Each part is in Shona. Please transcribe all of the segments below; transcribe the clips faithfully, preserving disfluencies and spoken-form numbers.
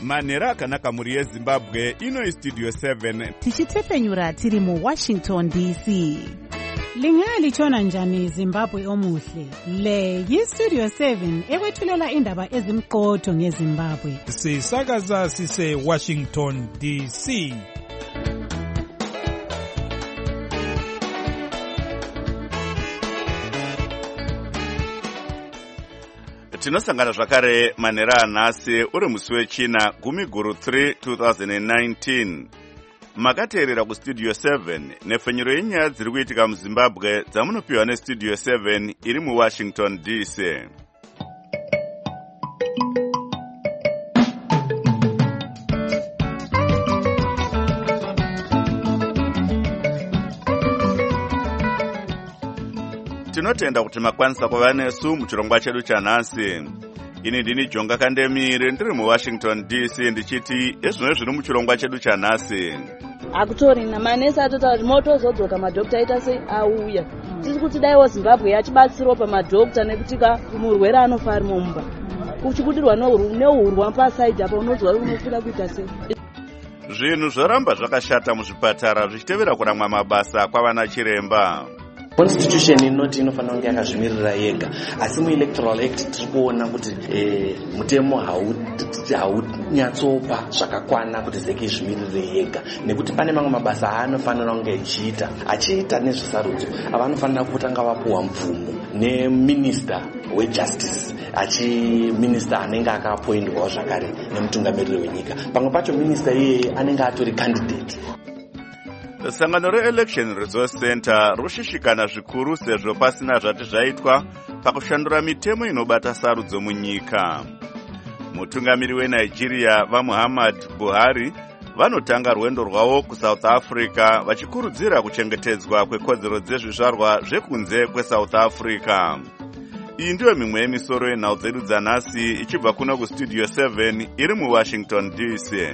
manhero akanaka mhuri yezimbabwe. Ino istudio seven tichitepfenyura tiri muwashington D C. Lingalitshona njani Zimbabwe omuhle? Le yistudio seven ekwethulela indaba ezimqotho ngeZimbabwe. Sisakaza sise Washington D C. tinosangana zvakare manhero anhasi uri musi wechina gumi guru three twenty nineteen. Makateerera kustudio seven nepfenyuro yenyaya dziri kuitika muzimbabwe dzamunopiwa nestudio seven iri muwashington D C. Tinotenda kuti makwanisa kuva nesu muchirongwa chedu chanhasi. Ini ndini Jonga Kandemire ndiri muwashington D C ndichiti ezvino zviri muchirongwa chedu chanhasi. Akutorina manesi atota kuti motozodzoka madhokita aita sei auya. Tiri kuti daiwo Zimbabwe yachibatsirawo pamadhokita nekuti ka murwere anofa ari mumba. Uchibudirwa neurwa pasaidi apa unozwa unofira kuita sei. Zvinhu zvoramba zvakashata muzvipatara zvichitevera kuramwa mabasa kwavana chiremba. Constitution inoti inofanira kunge yakazvimirira yega, asi muelectoral act tiri kuona kuti eh, mutemo haunyatsopa zvakakwana kuti zeke izvimirire yega, nekuti pane mamwe mabasa aanofanira kunge achiita achiita nezvesarudzo avanofanira kutanga vapuwa mvumo neminister wejustice achi minister anenge akaappointwawo zvakare nemutungamiriri wenyika. Pamwe pacho minister iyeye anenge atori candidate. Sangano re-Election Resource Center rushishikana zvikuru sezvo pasina zvati zvaitwa pakushandura mitemo inobata sarudzo munyika. Mutungamiri weNigeria vaMuhammad Buhari vanotanga rwendo rwavo kuSouth Africa vachikurudzira kuchengetedzwa kwekodzero dzezvizvarwa zvekunze kweSouth Africa. Iyi ndiyo mimwe yemisoro yenhau dzedu dzanhasi ichibva kuno kustudio seven iri muWashington D C.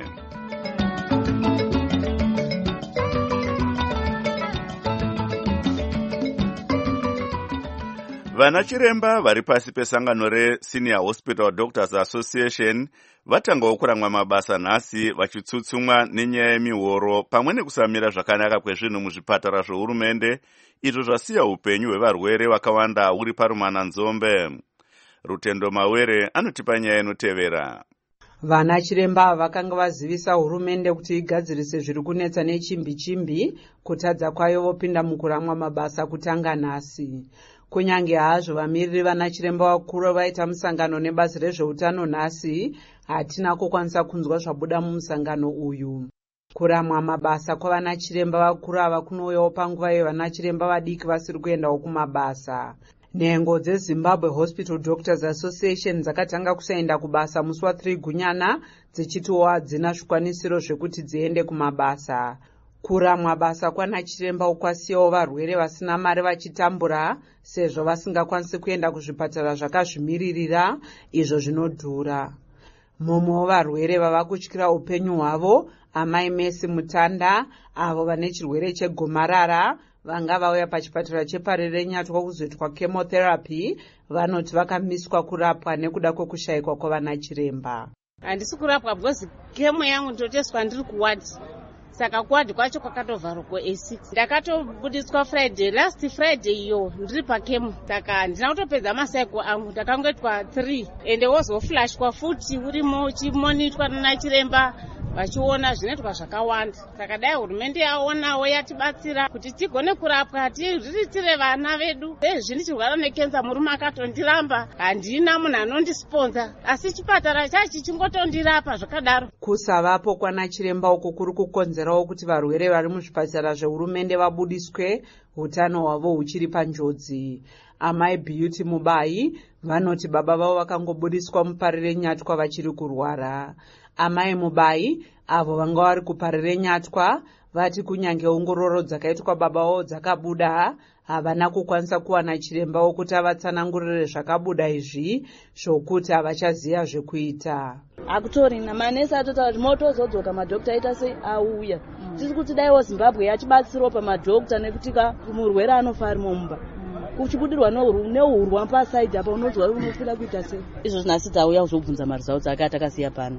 Vana chiremba vari pasi pesangano re-Senior Hospital Doctors Association vatangawo kuramwa mabasa nhasi vachitsutsumwa nenyaya yemihoro pamwe nekusamira zvakanaka kwezvinhu muzvipatara zvohurumende, izvo zvasiya upenyu hwevarwere vakawanda huri parumana nzombe. Rutendo Mawere anotipa nyaya inotevera. Vana chiremba vakanga vazivisa hurumende kuti igadzirise zviri kunetsa nechimbi chimbi kutadza kwayo vopinda mukuramwa mabasa kutanga nhasi. Kunyange hazvo vamiriri vana chiremba vakuru vaita musangano nebazi rezveutano nhasi, hatina kukwanisa kunzwa zvabuda mumusangano uyu. Kuramwa mabasa kwavana chiremba vakuru ava kunouyawo panguva yevana chiremba vadiki vasiri kuendawo kumabasa. Nhengo dzeZimbabwe Hospital Doctors Association dzakatanga kusaenda kubasa musi wa three Gunyana dzichitiwo hadzina zvikwanisiro zvekuti dziende kumabasa. Kuramwa basa kwana chiremba ukwasiyawo varwere vasina mari vachitambura sezvo vasingakwanisi kuenda kuzvipatara zvakazvimiririra izvo zvinodhura. Mumwe varwere vava kutyira upenyu hwavo amai Messi Mutanda avo vane chirwere chegomarara vanga vauya pachipatara cheparere nyatwa kuzoitwa chemotherapy vanoti vakamiswa kurapwa nekuda kwekushayikwa kwavana chiremba. Handisi kurapwa because kemo yangu ndoteswa ndiri kuwadi. Saka kuwadi kwacho kwakatovharwa kuA six. Ndakatobudiswa Friday, last Friday iyo ndiri pakemo. Saka ndina kutopedza masaiko angu ndakangoitwa three ende wozoflashwa futi urimo uchimonitwa nanachiremba vachiona zvinoitwa zvakawanda. Saka dai hurumende yaonawo yatibatsira kuti tigone kurapwa tiriritire vana vedu. Zvezvi ndichirwara nekenza murume akatondiramba, handina munhu anondisponza, asi chipatara chachi chingotondirapa zvakadaro. Kusavapo kwana chiremba uku kuri kukonzerawo kuti varwere vari muzvipatara zvehurumende vabudiswe, utano hwavo huchiri panjodzi. Amai Beauty Mubai vanoti baba vavo vakangobudiswa muparire nyatwa vachiri kurwara. Amai Mubai avo vanga vari kuparire nyatwa vati kunyange ongororo dzakaitwa baba vavo dzakabuda, havana kukwanisa kuwana chiremba wokuti avatsanangurire zvakabuda izvi zvokuti havachaziva zvekuita. Akutorina manesi atota kuti motozodzoka madhokita aita sei auya. Tiri kuti daiwo Zimbabwe yachibatsirawo pamadhokita nekuti ka murwere anofa ari mumba. Uchibudirwa neurwa pasaidi apa unozwa unofira kuita sei. Izvo zvinasi dzauya kuzobvunza mari dzavo dzake atakasiya pano.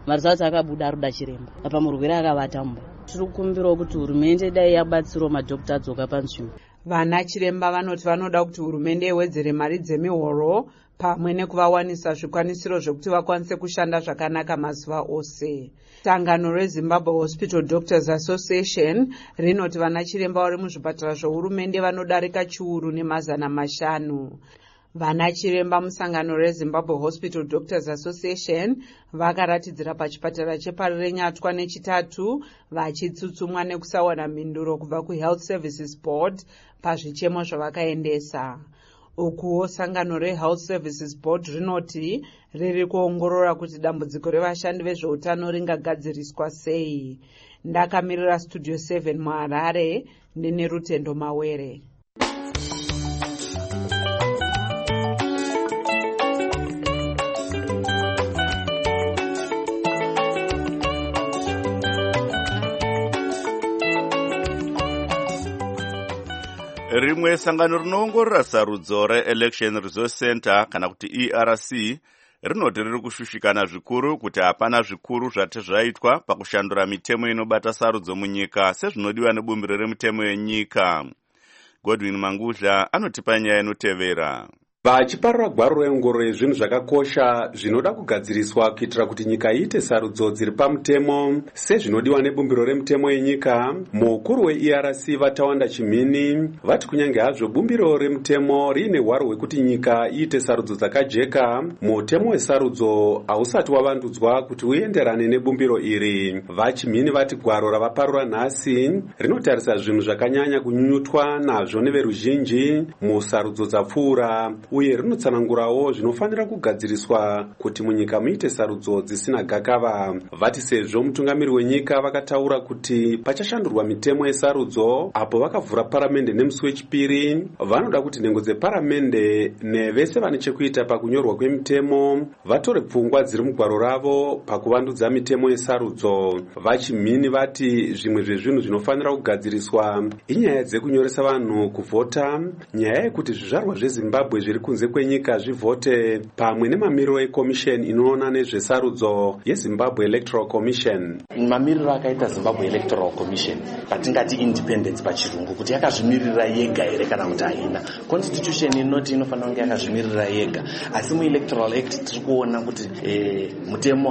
maresults akabuda aruda chiremba apa murwere akavata mumba. Tiri kukumbirawo kuti hurumende dai yabatsirawo madhokta adzoka panzvimbo. Vana chiremba vanoti vanoda kuti hurumende iwedzere mari dzemihoro pamwe nekuvawanisa zvikwanisiro zvokuti vakwanise kushanda zvakanaka mazuva ose. Sangano reZimbabwe Hospital Doctors Association rinoti vana chiremba vari muzvipatara zvohurumende vanodarika chiuru nemazana mashanu. Vana chiremba musangano reZimbabwe Hospital Doctors Association vakaratidzira pachipatara chePari reNyatwa nechitatu vachitsutsumwa nekusawana mhinduro kubva kuHealth Services Board pazvichemo zvavakaendesa. Ukuwo sangano reHealth Services Board rinoti riri kuongorora kuti dambudziko revashandi vezveutano ringagadziriswa sei. Ndakamirira Studio seven muHarare ndine Rutendo Mawere. Rimwe sangano rinoongorora sarudzo reElection Resource Center kana kuti E R C rinoti riri kushushikana zvikuru kuti hapana zvikuru zvati zvaitwa pakushandura mitemo inobata sarudzo munyika sezvinodiwa nebumbiro remitemo yenyika. Godwin Mangudla anotipa nyaya inotevera. Vachiparura gwaro reongororo yezvinhu zvakakosha zvinoda kugadziriswa kuitira kuti nyika iite sarudzo dziri pamutemo sezvinodiwa nebumbiro remitemo yenyika, mukuru weE R C Vatawanda Chimini vati kunyange hazvo bumbiro remitemo riine hwaro hwekuti nyika iite sarudzo dzakajeka, mutemo wesarudzo hausati wavandudzwa kuti uenderane nebumbiro iri. Vachimini vati gwaro ravaparura nhasi rinotarisa zvinhu zvakanyanya kunyunyutwa nazvo neveruzhinji musarudzo dzapfuura, uye rinotsanangurawo zvinofanira kugadziriswa kuti munyika muite sarudzo dzisina gakava. Vati sezvo mutungamiri wenyika vakataura kuti pachashandurwa mitemo yesarudzo apo vakavhura paramende nemusi wechipiri, vanoda kuti nhengo dzeparamende nevese vane chekuita pakunyorwa kwemitemo vatore pfungwa dziri mugwaro ravo pakuvandudza mitemo yesarudzo. Vachimini vati zvimwe zvezvinhu zvinofanira kugadziriswa inyaya dzekunyoresa vanhu kuvhota, nyaya yekuti zvizvarwa zveZimbabwe zviri kunze kwenyika zvivhote, pamwe nemamiriro eCommission inoona nezvesarudzo yeZimbabwe Electoral Commission. Mamiriro akaita Zimbabwe Electoral Commission patingati independence pachirungu kuti yakazvimirira yega here kana kuti haina. Constitution inoti inofanira kunge yakazvimirira yega, asi muElectoral Act tiri kuona kuti eh, mutemo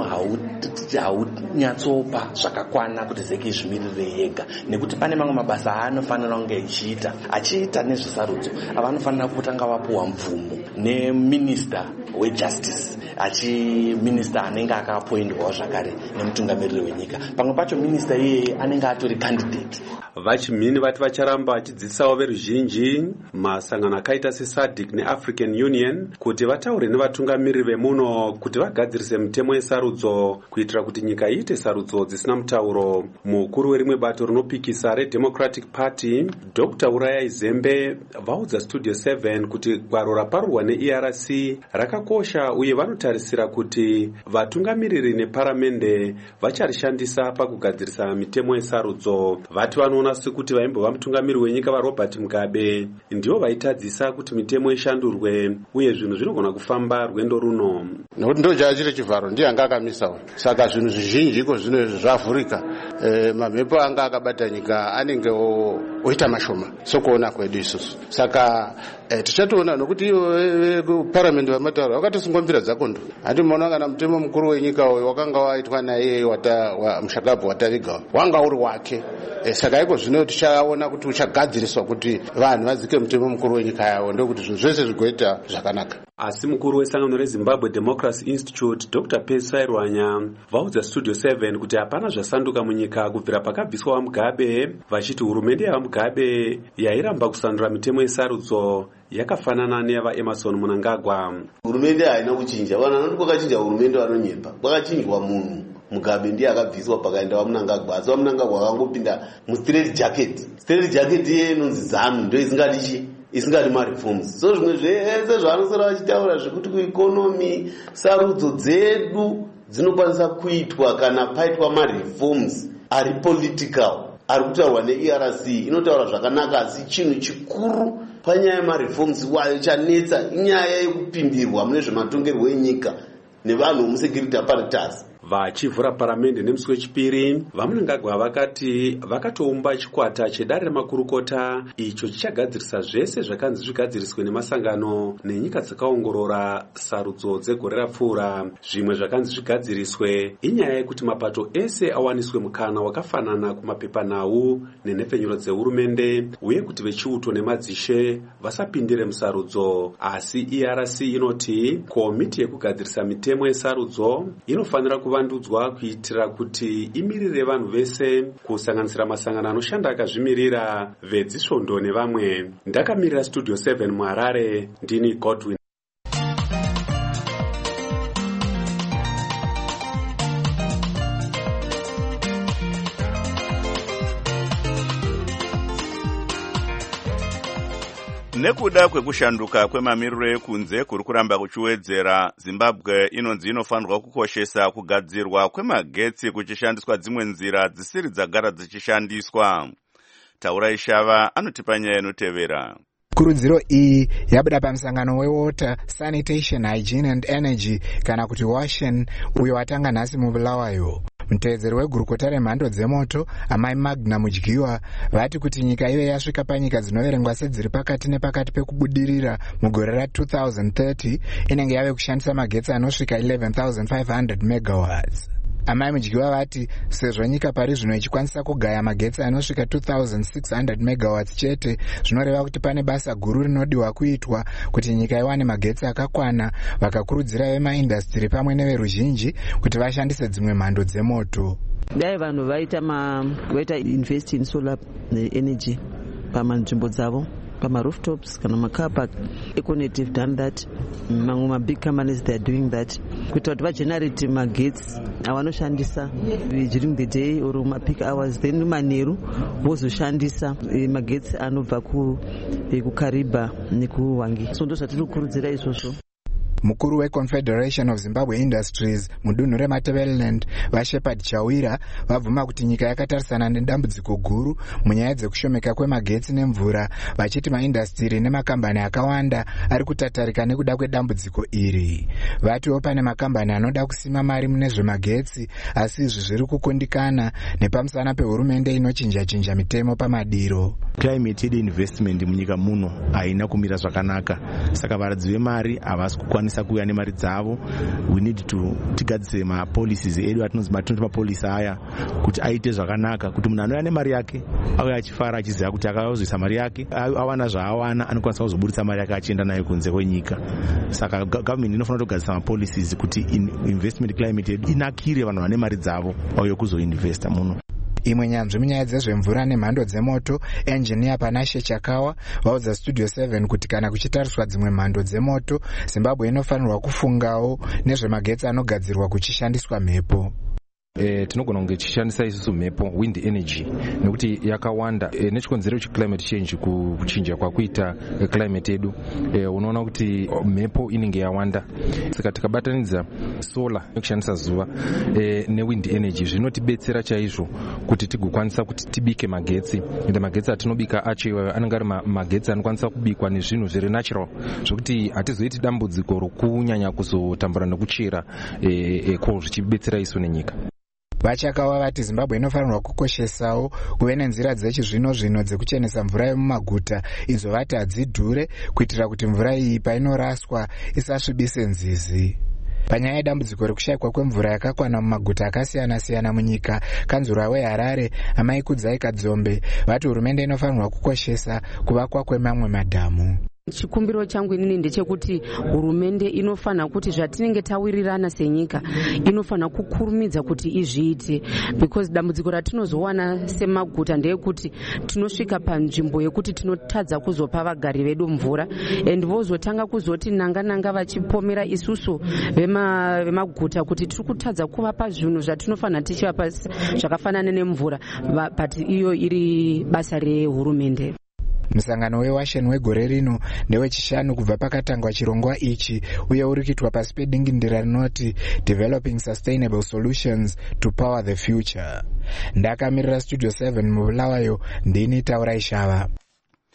haunyatsopa zvakakwana kuti zeki izvimirire yega, nekuti pane mamwe mabasa anofanira kunge achiita achiita nezvesarudzo avanofanira kutanga vapuwa mvumo neminister wejustice achi minister anenge akaappointwawo zvakare nemutungamiriri wenyika, pamwe pacho minister iyeye anenge atori candidate. Vachimini vati vacharamba vachidzidzisawo veruzhinji masangano akaita seSADC neAfrican Union kuti vataure nevatungamiriri vemuno kuti vagadzirise mitemo yesarudzo kuitira kuti nyika iite sarudzo dzisina mutauro. Mukuru werimwe bato rinopikisa reDemocratic Party Doctor Uraya Zembe vaudza Studio seven kuti gwaro raparurwa neE R C rakakosha uye vanotarisira kuti vatungamiriri neparamende vacharishandisa pakugadzirisa mitemo yesarudzo. Vati vanoona sekuti vaimbova mutungamiriri wenyika vaRobert Mugabe ndivo vaitadzisa kuti mitemo ishandurwe uye zvinhu zvinogona kufamba rwendo runo. Nokuti ndo chachiri chivharo ndiye anga akamisawo, saka zvinhu zvizhinji iko zvino zvavhurika. E, mamhepo anga akabata nyika anenge oita mashoma sokuona kwedu isusu. Saka e, tichatoona nokuti parliament vamataura vakatosungwa dzakondo. Handi mona kana mutemo mukuru wenyika uyu wakanga waitwa naye wata wa Mshakabu wataviga wanga uri wake. E, saka iko zvino tichaona kuti uchagadziriswa kuti vanhu vadzike mutemo mukuru wenyika yavo ndokuti zvinhu zvese zvigoita zvakanaka. Asi mukuru wesangano reZimbabwe Democracy Institute Doctor Pesai Rwanya vaudza Studio seven kuti hapana zvasanduka munyika kubvira pakabviswa vaMugabe, vachiti hurumende yavaMugabe yairamba kusandura mitemo yesarudzo yakafanana neyava Emerson Mnangagwa. Hurumende haina kuchinja, vanhu vanoti kwakachinja hurumende vanonyepa, kwakachinjwa munhu. Mugabe ndiye akabviswa pakaenda vaMnangagwa, asi vaMnangagwa akangopinda mustraight jacket. Straight jacket iye inonzi ZANU ndio isingadi chi isingadi mareforms. So zvimwe zvese zvanosara vachitaura zvekuti kueconomy sarudzo dzedu dzinokwanisa kuitwa kana paitwa mareforms ari political ari kutaurwa neE R C inotaura zvakanaka, asi chinhu chikuru panyaya yemareforms wayo chanetsa inyaya yekupindirwa mune zvematongerwo enyika nevanhu vemusecurity apparatus. vachivhura paramende nemusi wechipiri, vamunangagwa vakati vakatoumba chikwata chedare remakurukota icho chichagadzirisa zvese zvakanzi zvigadziriswe nemasangano nenyika dzakaongorora sarudzo dzegore rapfuura. Zvimwe zvakanzi zvigadziriswe inyaya yekuti mapato ese awaniswe mukana wakafanana kumapepanhau nenhepfenyuro dzehurumende, uye kuti vechiuto nemadzishe vasapindire musarudzo. Asi E R C inoti komiti yekugadzirisa mitemo yesarudzo inofanira kuvandudzwa kuitira kuti imirire vanhu vese, kusanganisira masangano anoshanda akazvimirira, vedzisvondo nevamwe. Ndakamirira Studio seven muHarare, ndini Godwin. Nekuda kwekushanduka kwemamiriro ekunze kuri kuramba kuchiwedzera, Zimbabwe inonzi inofanirwa kukoshesa kugadzirwa kwemagetsi kuchishandiswa dzimwe nzira dzisiri dzagara dzichishandiswa. Taurai Shava anotipa nyaya inotevera. Kurudziro iyi yabuda pamusangano weWater, Sanitation, Hygiene and Energy kana kuti WASHEN uyo watanga nhasi muBulawayo. Mutevedzeri wegurukota remhando dzemoto Amai Magna Mudyiwa vati kuti nyika iyo yasvika panyika dzinoverengwa sedziri pakati nepakati pekubudirira mugore ra two thousand thirty inenge yave kushandisa magetsi anosvika eleven thousand five hundred megawatts. Amai Mudyiwa vati sezvo nyika pari zvino ichikwanisa kugaya magetsi anosvika two thousand six hundred megawatts chete, zvinoreva kuti pane basa guru rinodiwa kuitwa kuti nyika iwane magetsi akakwana. Vakakurudzira vemaindastiri pamwe neveruzhinji kuti vashandise dzimwe mhando dzemoto. Dai vanhu vaita ma vaita invest in solar energy pamanzvimbo dzavo, pama rooftops kana macar park. Econet have done that. Mamwe ma big companies they are doing that. Kuita kuti vagenerate magetsi avanoshandisa during the day or ma peak hours, then manheru vozoshandisa magetsi anobva ku kukariba nekuhwangi. So ndo zvatiri kukurudzira izvozvo. Mukuru weConfederation of Zimbabwe Industries mudunhu reMatabeleland vaShepard Chawira vabvuma kuti nyika yakatarisana nedambudziko guru munyaya dzekushomeka kwemagetsi nemvura, vachiti maindastiri nemakambani akawanda ari kutatarika nekuda kwedambudziko iri. Vatiwo pane makambani anoda kusima mari mune zvemagetsi, asi izvi zviri kukundikana nepamusana pehurumende inochinja-chinja mitemo pamadiro. Climate aid investment munyika muno haina kumira zvakanaka, saka varadzi vemari havasi kukwanisa kuuya nemari dzavo. We need to tigadzise ma policies edu atinonzi matonto ma policy aya kuti aite zvakanaka, kuti munhu anouya nemari yake auye achifara achiziva kuti akazoisa mari yake, awana zvaawana anokwanisa kuzoburitsa mari yake achienda nayo kunze kwenyika. Saka government inofanira kugadzisa ma policies kuti investment climate edu inakire vanhu vane mari dzavo auye kuzoinvesta muno. Imwe nyanzvi munyaya dzezvemvura nemhando dzemoto, engineer Panashe Chakawa vaudza Studio seven kuti kana kuchitariswa dzimwe mhando dzemoto, Zimbabwe inofanirwa kufungawo nezvemagetsi anogadzirwa kuchishandiswa mhepo. E, tinogona kunge tichishandisa isusu mhepo, wind energy, nekuti yakawanda. E, nechikonzero checlimate change, kuchinja kwakuita climate edu, e, unoona kuti mhepo inenge yawanda. Saka tikabatanidza solar nekushandisa zuva e, newind energy zvinotibetsera chaizvo kuti tigokwanisa kuti tibike magetsi. Ende magetsi atinobika acho anenge ari magetsi anokwanisa kubikwa nezvinhu zviri natural, zvokuti hatizoiti dambudziko rokunyanya kuzotambura nekuchera e, e, ko zvichibetsera isu nenyika. Vachakawa vati Zimbabwe inofanirwa kukoshesawo kuve nenzira dzechizvino zvino dzekuchenesa mvura yemumaguta, idzo vati hadzidhure, kuitira kuti mvura iyi painoraswa isasvibise nzizi. Panyaya yedambudziko rekushayikwa kwemvura yakakwana mumaguta akasiyana-siyana munyika, kanzura weHarare Amai Kudzai Kadzombe vati hurumende inofanirwa kukoshesa kuvakwa kwemamwe madhamu. Chikumbiro changu inini ndechekuti hurumende inofanira kuti zvatinenge tawirirana senyika inofanira kukurumidza kuti izviite, because dambudziko ratinozowana semaguta ndeyekuti tinosvika panzvimbo yekuti tinotadza kuzopa vagari vedu mvura, and vozotanga kuzoti nanga nanga vachipomera isusu vema vemaguta kuti tiri kutadza kuvapa zvinhu zvatinofanira tichivapa zvakafanana nemvura, but iyo iri basa rehurumende. Musangano weWashen wegore rino ndewechishanu kubva pakatangwa chirongwa ichi, uye uri kuitwa pasi pedingindira rinoti Developing Sustainable Solutions to Power the Future. Ndakamirira Studio seven muBulawayo, ndini Taurai Shava.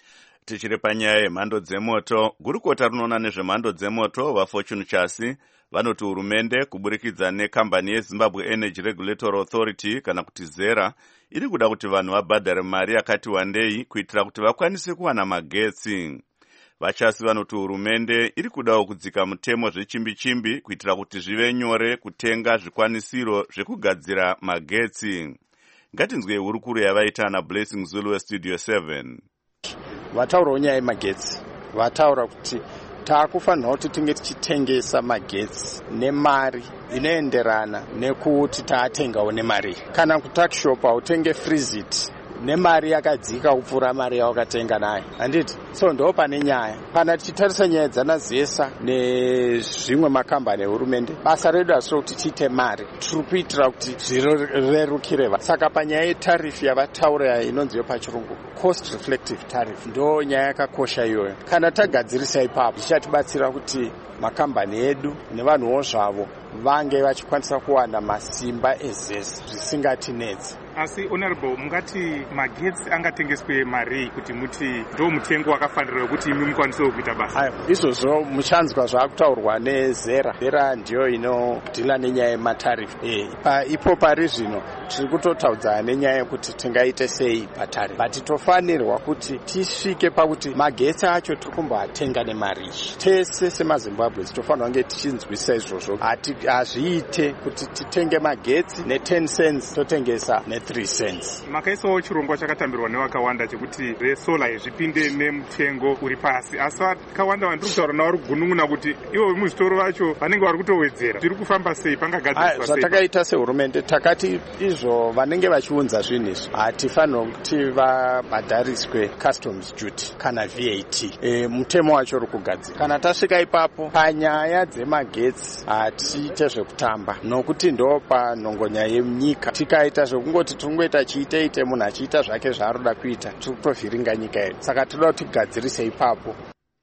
Tichiri panyaya yemhando dzemoto, gurukota rinoona nezvemhando dzemoto vaFortune Chasi vanoti hurumende kuburikidza nekambani yeZimbabwe Energy Regulatory Authority kana kuti zera iri kuda kuti vanhu vabhadhare mari yakati wandei kuitira kuti vakwanise kuwana magetsi. Vachasi vanoti hurumende iri kudawo kudzika mutemo zvechimbi-chimbi kuitira kuti zvive nyore kutenga zvikwanisiro zvekugadzira magetsi. Ngatinzwe hurukuru yavaita naBlessing Zulu weStudio seven. Vataurawo nyaya yemagetsi, vataura kuti taakufanira kuti tinge tichitengesa magetsi nemari inoenderana nekuti taatengawo nemari. Kana kutakishopa utenge frizit nemari yakadzika kupfuura mari yawakatenga nayo, handiti? So ndo pane nyaya. Kana tichitarisa nyaya dzanazesa nezvimwe makambani ehurumende, basa redu asi kuti tiite mari, tiri kuitira kuti zvirerukire vanhu. Saka panyaya yetarifu yavataura inonziyo pachirungu cost reflective tariff, ndo nyaya yakakosha iyoyo. Kana tagadzirisa ipapo zvichatibatsira kuti makambani edu nevanhuwo zvavo vange vachikwanisa kuwana masimba ezese zvisingatinetsi. Asi honorable, mungati magetsi angatengeswe mari kuti muti ndo mutengo wakafanira kuti imi mukwanise kuita basa? Ayo, izvozvo muchanzwa zvakutaurwa nezera. Zera ndiyo inodhila nenyaya yematarifu. Eh, pa ipo pari zvino tiri kutotaudza nenyaya yekuti tingaite sei patarifu. But tofanirwa kuti tisvike pakuti magetsi acho tiri kumboatenga nemari. Tese semaZimbabwe tofanirwa kunge tichinzwisa izvozvo. Hazviite kuti titenge magetsi ne ten cents totengesa ne three cents. Makaisawo chirongwa chakatambirwa nevakawanda chekuti resola zvipinde nemutengo uri pasi. Asi vakawanda vanhu kutaura navo gunun'una kuti ivo muzvitoro vacho vanenge vari kutowedzera. Zviri kufamba sei, pangagadziriswa sei? Zvatakaita sehurumende takati izvo vanenge vachiunza zvinhu izvi hatifanira kuti vabhadhariswe customs duty kana V A T. E, mutemo wacho uri kugadzira. Kana tasvika ipapo panyaya dzemagetsi hatiite zvekutamba, nokuti ndo panhongonya yenyika. Tikaita zvekungoti tungoita chiite-ite munhu achiita zvake zvaaroda kuita, tiri kutovhiringa nyika yedu. Saka toda kuti tigadzirise ipapo.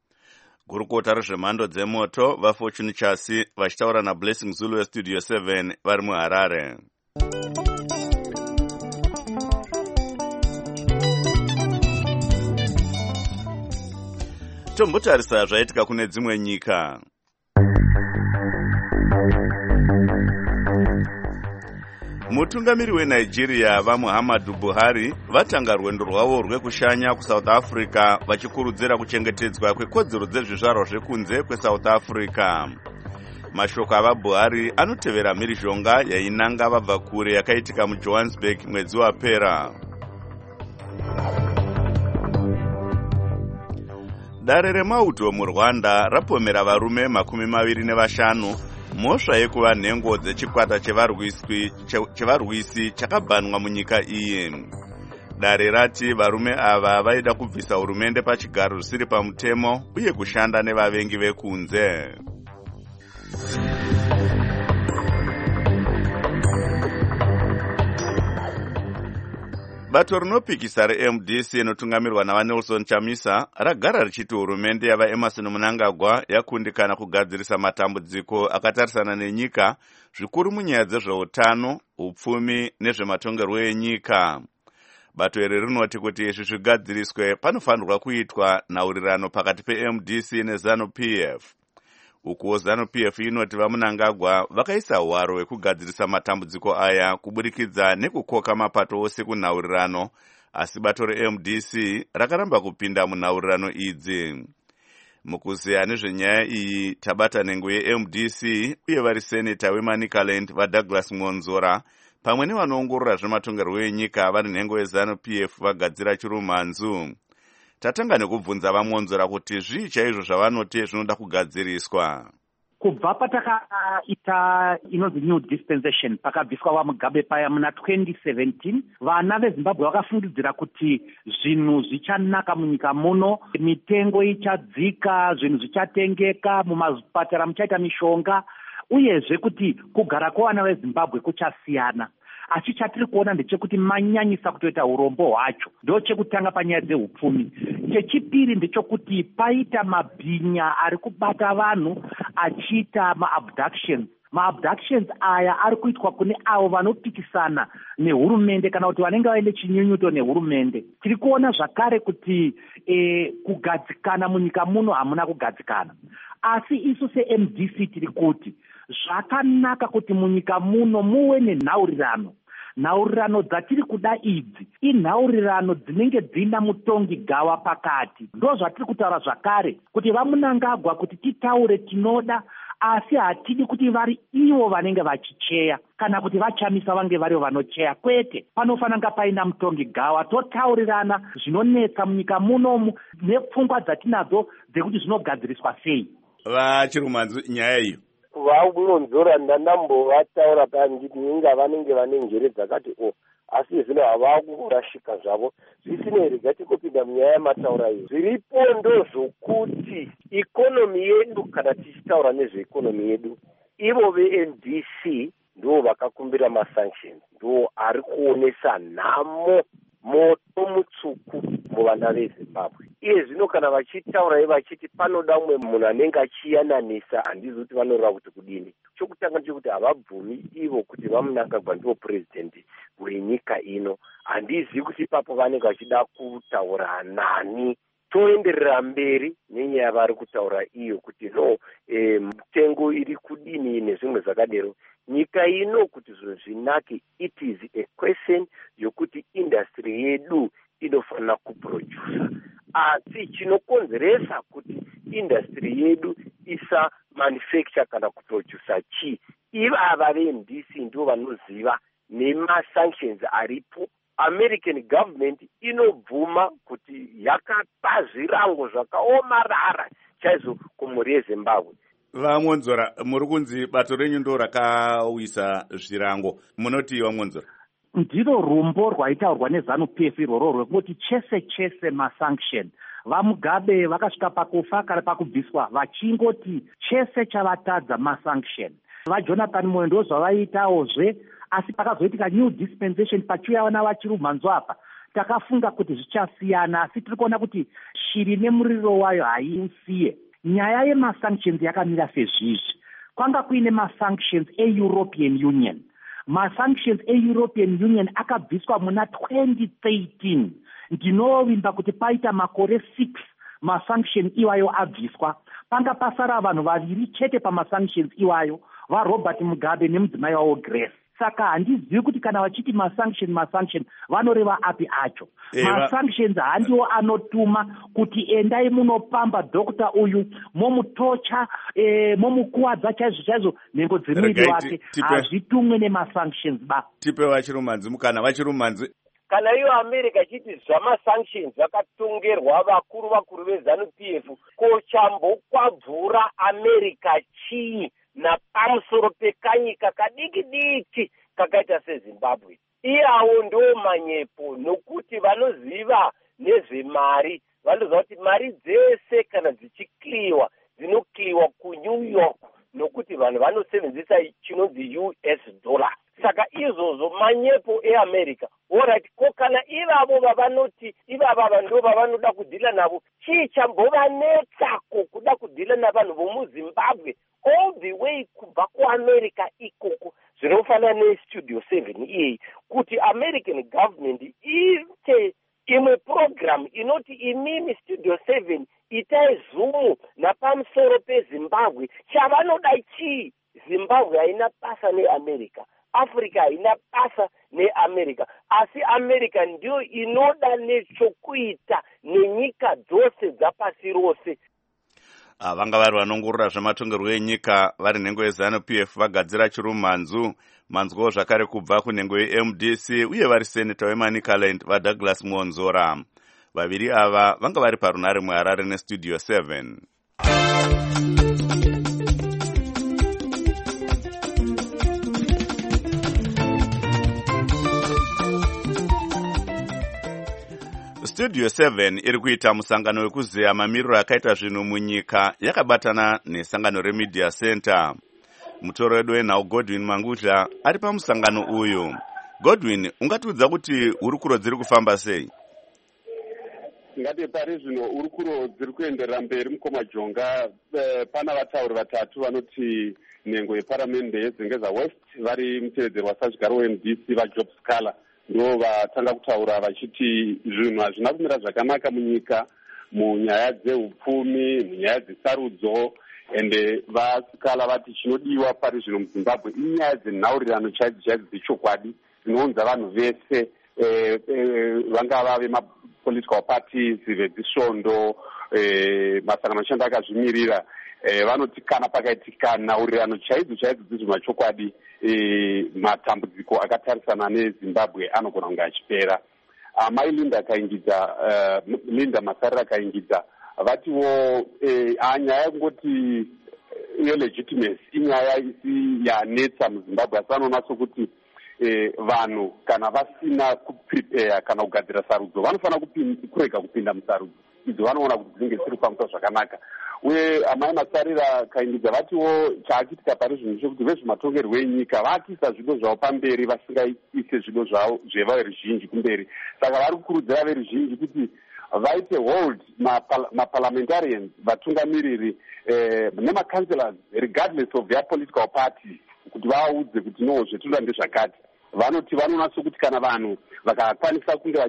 Gurukota rezvemhando dzemoto vaFortune Chasi vachitaura naBlessing Zulu weStudio seven vari muHarare. Tombotarisa zvaitika kune dzimwe nyika. Mutungamiri weNigeria vaMuhammadu Buhari vatanga rwendo rwavo rwekushanya kuSouth Africa vachikurudzira kuchengetedzwa kwekodzero dzezvizvarwa zvekunze kweSouth Africa. Mashoko avaBuhari anotevera mhirizhonga yainanga vabva kure yakaitika muJohannesburg mwedzi wapera. Dare remauto muRwanda rapomera varume makumi maviri nevashanu mhosva yekuva nhengo dzechikwata chevarwisi chakabhanwa munyika iyi. Dare rati varume ava vaida kubvisa hurumende pachigaro zvisiri pamutemo uye kushanda nevavengi vekunze. Bato rinopikisa reM D C inotungamirwa navaNelson Chamisa ragara richiti hurumende yavaEmerson Mnangagwa yakundikana kugadzirisa matambudziko akatarisana nenyika zvikuru munyaya dzezveutano, upfumi nezvematongerwo enyika. Bato iri rinoti kuti izvi zvigadziriswe panofanirwa kuitwa nhaurirano pakati peM D C neZANU-P F. Ukuwo ZANU-P F inoti vaMnangagwa vakaisa hwaro hwekugadzirisa matambudziko aya kuburikidza nekukoka mapato ose kunhaurirano, asi bato reM D C rakaramba kupinda munhaurirano idzi. Mukuziya nezvenyaya iyi tabata nhengo yeM D C uye vari seneta weManicaland vaDouglas Monzora pamwe nevanoongorora zvematongerwo enyika vari nhengo yeZANU-P F vagadzira chirumhanzu. Tatanga nekubvunza vaMonzora kuti zvii chaizvo zvavanoti zvinoda kugadziriswa. Kubva patakaita inonzi new dispensation pakabviswa vaMugabe paya muna twenty seventeen, vana veZimbabwe vakafungidzira kuti zvinhu zvichanaka munyika muno, mitengo ichadzika, zvinhu zvichatengeka, mumazvipatara muchaita mishonga, uyezve kuti kugara kwevana veZimbabwe kuchasiyana. Asi chatiri kuona ndechekuti manyanyisa kutoita urombo hwacho. Ndo chekutanga panyaya dzeupfumi. Chechipiri ndechekuti paita mabhinya ari kubata vanhu achiita maabductions maabductions aya ari kuitwa kune avo vanopikisana nehurumende kana kuti vanenge vaine chinyunyuto nehurumende. Tiri kuona zvakare kuti e, kugadzikana munyika muno hamuna kugadzikana, asi isu se-M D C tiri kuti zvakanaka kuti munyika muno muwe nenhaurirano. Nhaurirano dzatiri kuda idzi inhaurirano dzinenge dzina mutongi gawa pakati. Ndo zvatiri kutaura zvakare kuti vamunangagwa kuti titaure tinoda, asi hatidi kuti vari ivo vanenge vachicheya kana kuti vachamisa vange varivo vanocheya. Kwete, panofanira paina mutongi gawa, totaurirana zvinonetsa munyika munomu nepfungwa dzatinadzo dzekuti zvinogadziriswa sei. Vachirumanzu nyaya iyo vaunonzora ndandambovataura paya nditi inga vanenge vane njere dzakati o asi zvino havakurashika zvavo zvisinei. Rega tikopinda munyaya yamataura iyo, zviripo ndozvokuti ikonomi yedu, kana tichitaura nezveikonomi yedu, ivo ve-M D C ndo vakakumbira masanctions, ndo ari kuonesa nhamo moto mutsvuku muvana veZimbabwe. Iye zvino kana vachitaura vachiti panoda umwe munhu anenge achiyananisa, handizi kuti vanoreva kuti kudini. Chokutanga ndechekuti havabvumi ivo kuti vamunangagwa ndivo purezidendi wenyika ino. Handizi kuti ipapo vanenge vachida kutaura nani. Toenderera mberi nenyaya yavari kutaura iyo kuti no e, mitengo iri kudini nezvimwe zvakadero. Nyika ino kuti zvinhu zvinake, it is a question yokuti industry yedu inofanira kuproducer. Asi chinokonzeresa kuti industry yedu isa manufacture kana kuproducer chi, ivava ve-M D C ndo vanoziva nemasanctions aripo. American government inobvuma kuti yakapa zvirango zvakaomarara chaizvo kumhuri yeZimbabwe. Vamwonzora, muri kunzi bato renyu ndo rakawisa zvirango, munoti Vamwonzora? Ndiro rumbo rwaitaurwa neZANU-P F irworo rwekuti chese chese masanction. VaMugabe vakasvika pakufa kana pakubviswa vachingoti chese chavatadza masanction. VaJonathan Moyo ndo zvavaitaozve, asi pakazoitika new dispensation pachiuya navachirumanzo apa takafunga kuti zvichasiyana, asi tiri kuona kuti shiri nemuriro wayo haiusiye. Nyaya yemasanctions yakamira sezvizvi. Kwanga kuine masanctions e-European Union. Masanctions e-European Union akabviswa muna twenty thirteen. Ndinovimba kuti paita makore six masanction iwayo abviswa. Panga pasara vanhu vaviri chete pamasanctions iwayo, vaRobert Mugabe nemudzimai wavo Grace. Saka handizivi kuti kana vachiti masanction masanction vanoreva api acho. Eva. Masanctions handiwo anotuma kuti endai munopamba dokta uyu momutocha e, momukuwadza chaizvo chaizvo nhengo dzemwiri wake. Hazvitumwe nemasanctions ba. Tipe vachirumanzi mukana vachirumanzi. Kana iyo America chiti zvamasanctions zvakatongerwa vakuru vakuru veZANU-P F, kochambokwabvura America chii napamusoro pekanyika kadiki diki kakaita seZimbabwe. Iyawo ndo manyepo, nokuti vanoziva nezvemari, vanoziva kuti mari dzese kana dzichikliwa dzinokliwa kuNew York, nokuti vanhu vanosevenzesa chinonzi U S dollar. Saka izvozvo manyepo eAmerica. Alright, ko kana ivavo vavanoti ivava vanhu ndo vavanoda kudhila navo, chii chambovanetsako kuda kudhila navanhu vomuZimbabwe all the way kubva kuAmerica ikoko? Zvinofanana neStudio seven iyeyi, kuti American government ite imwe program inoti imimi Studio seven itai zoom napamusoro peZimbabwe. Chavanoda chii? Zimbabwe haina basa neAmerica, Africa haina basa neAmerica, asi America ndio inoda nechokuita nenyika dzose dzapasi rose. Vanga vari vanongurura zvematongerwo enyika vari nhengo yeZANU-P F vagadzira chirumanzu manzwo zvakare kubva kunhengo ye-M D C uye vari seneta weManicaland vaDouglas Mwonzora. Vaviri ava vanga vari parunare muHarare neStudio seven. Studio seven iri kuita musangano wekuzeya mamiriro akaita zvinhu munyika yakabatana nesangano reMedia Center. Mutoro wedu wenhau Godwin Mangudla ari pamusangano uyu. Godwin, ungatiudza kuti hurukuro dziri kufamba sei? tingati pari zvino urukuro dziri kuenderera mberi mukoma jonga. E, pana vatauri vatatu vanoti nhengo yeparamende yedzengeza west vari mutevedzeri wasazvigaro weM D C vajob scala ndo vatanga kutaura vachiti zvinhu hazvina kumira zvakanaka munyika munyaya dzeupfumi, munyaya dzesarudzo, ende vasikala vati chinodiwa pari zvino muzimbabwe inyaya dzenhaurirano chaidzo chaidzo dzechokwadi dzinounza vanhu vese eh, eh, vangava vemapolitical parties, vezvisvondo, eh, masangano achanda akazvimirira. Eh, vanoti kana pakaitika nhaurirano chaidzo chaidzo dzezvemachokwadi eh, matambudziko akatarisana nezimbabwe anogona kunge achipera. Amai Linda akaingidza, uh, Linda Masarira akaingidza vatiwo eh, anyaya yekungoti iyo legitimacy inyaya isi yanetsa muzimbabwe, asi vanonatso kuti eh, vanhu kana vasina kuprepare kana kugadzira sarudzo vanofanira kurega kupinda musarudzo idzo vanoona kuti dzinenge dziri kufambisa zvakanaka. Uye amai Masarira akaingidza vatiwo chaachitika pari zvinhu chekuti vezvematongerwo enyika vakuisa zvido zvavo pamberi vasingaise zvido zvavo zveveruzhinji kumberi. Saka vari kukurudzira veruzhinji kuti vaite hold maparliamentarians, vatungamiriri eh, nemacancelors regardless of their political party kuti vaudze kuti no zvetinoda ndezvakati. Vanoti vanonatso kuti kana vanhu vakakwanisa kunge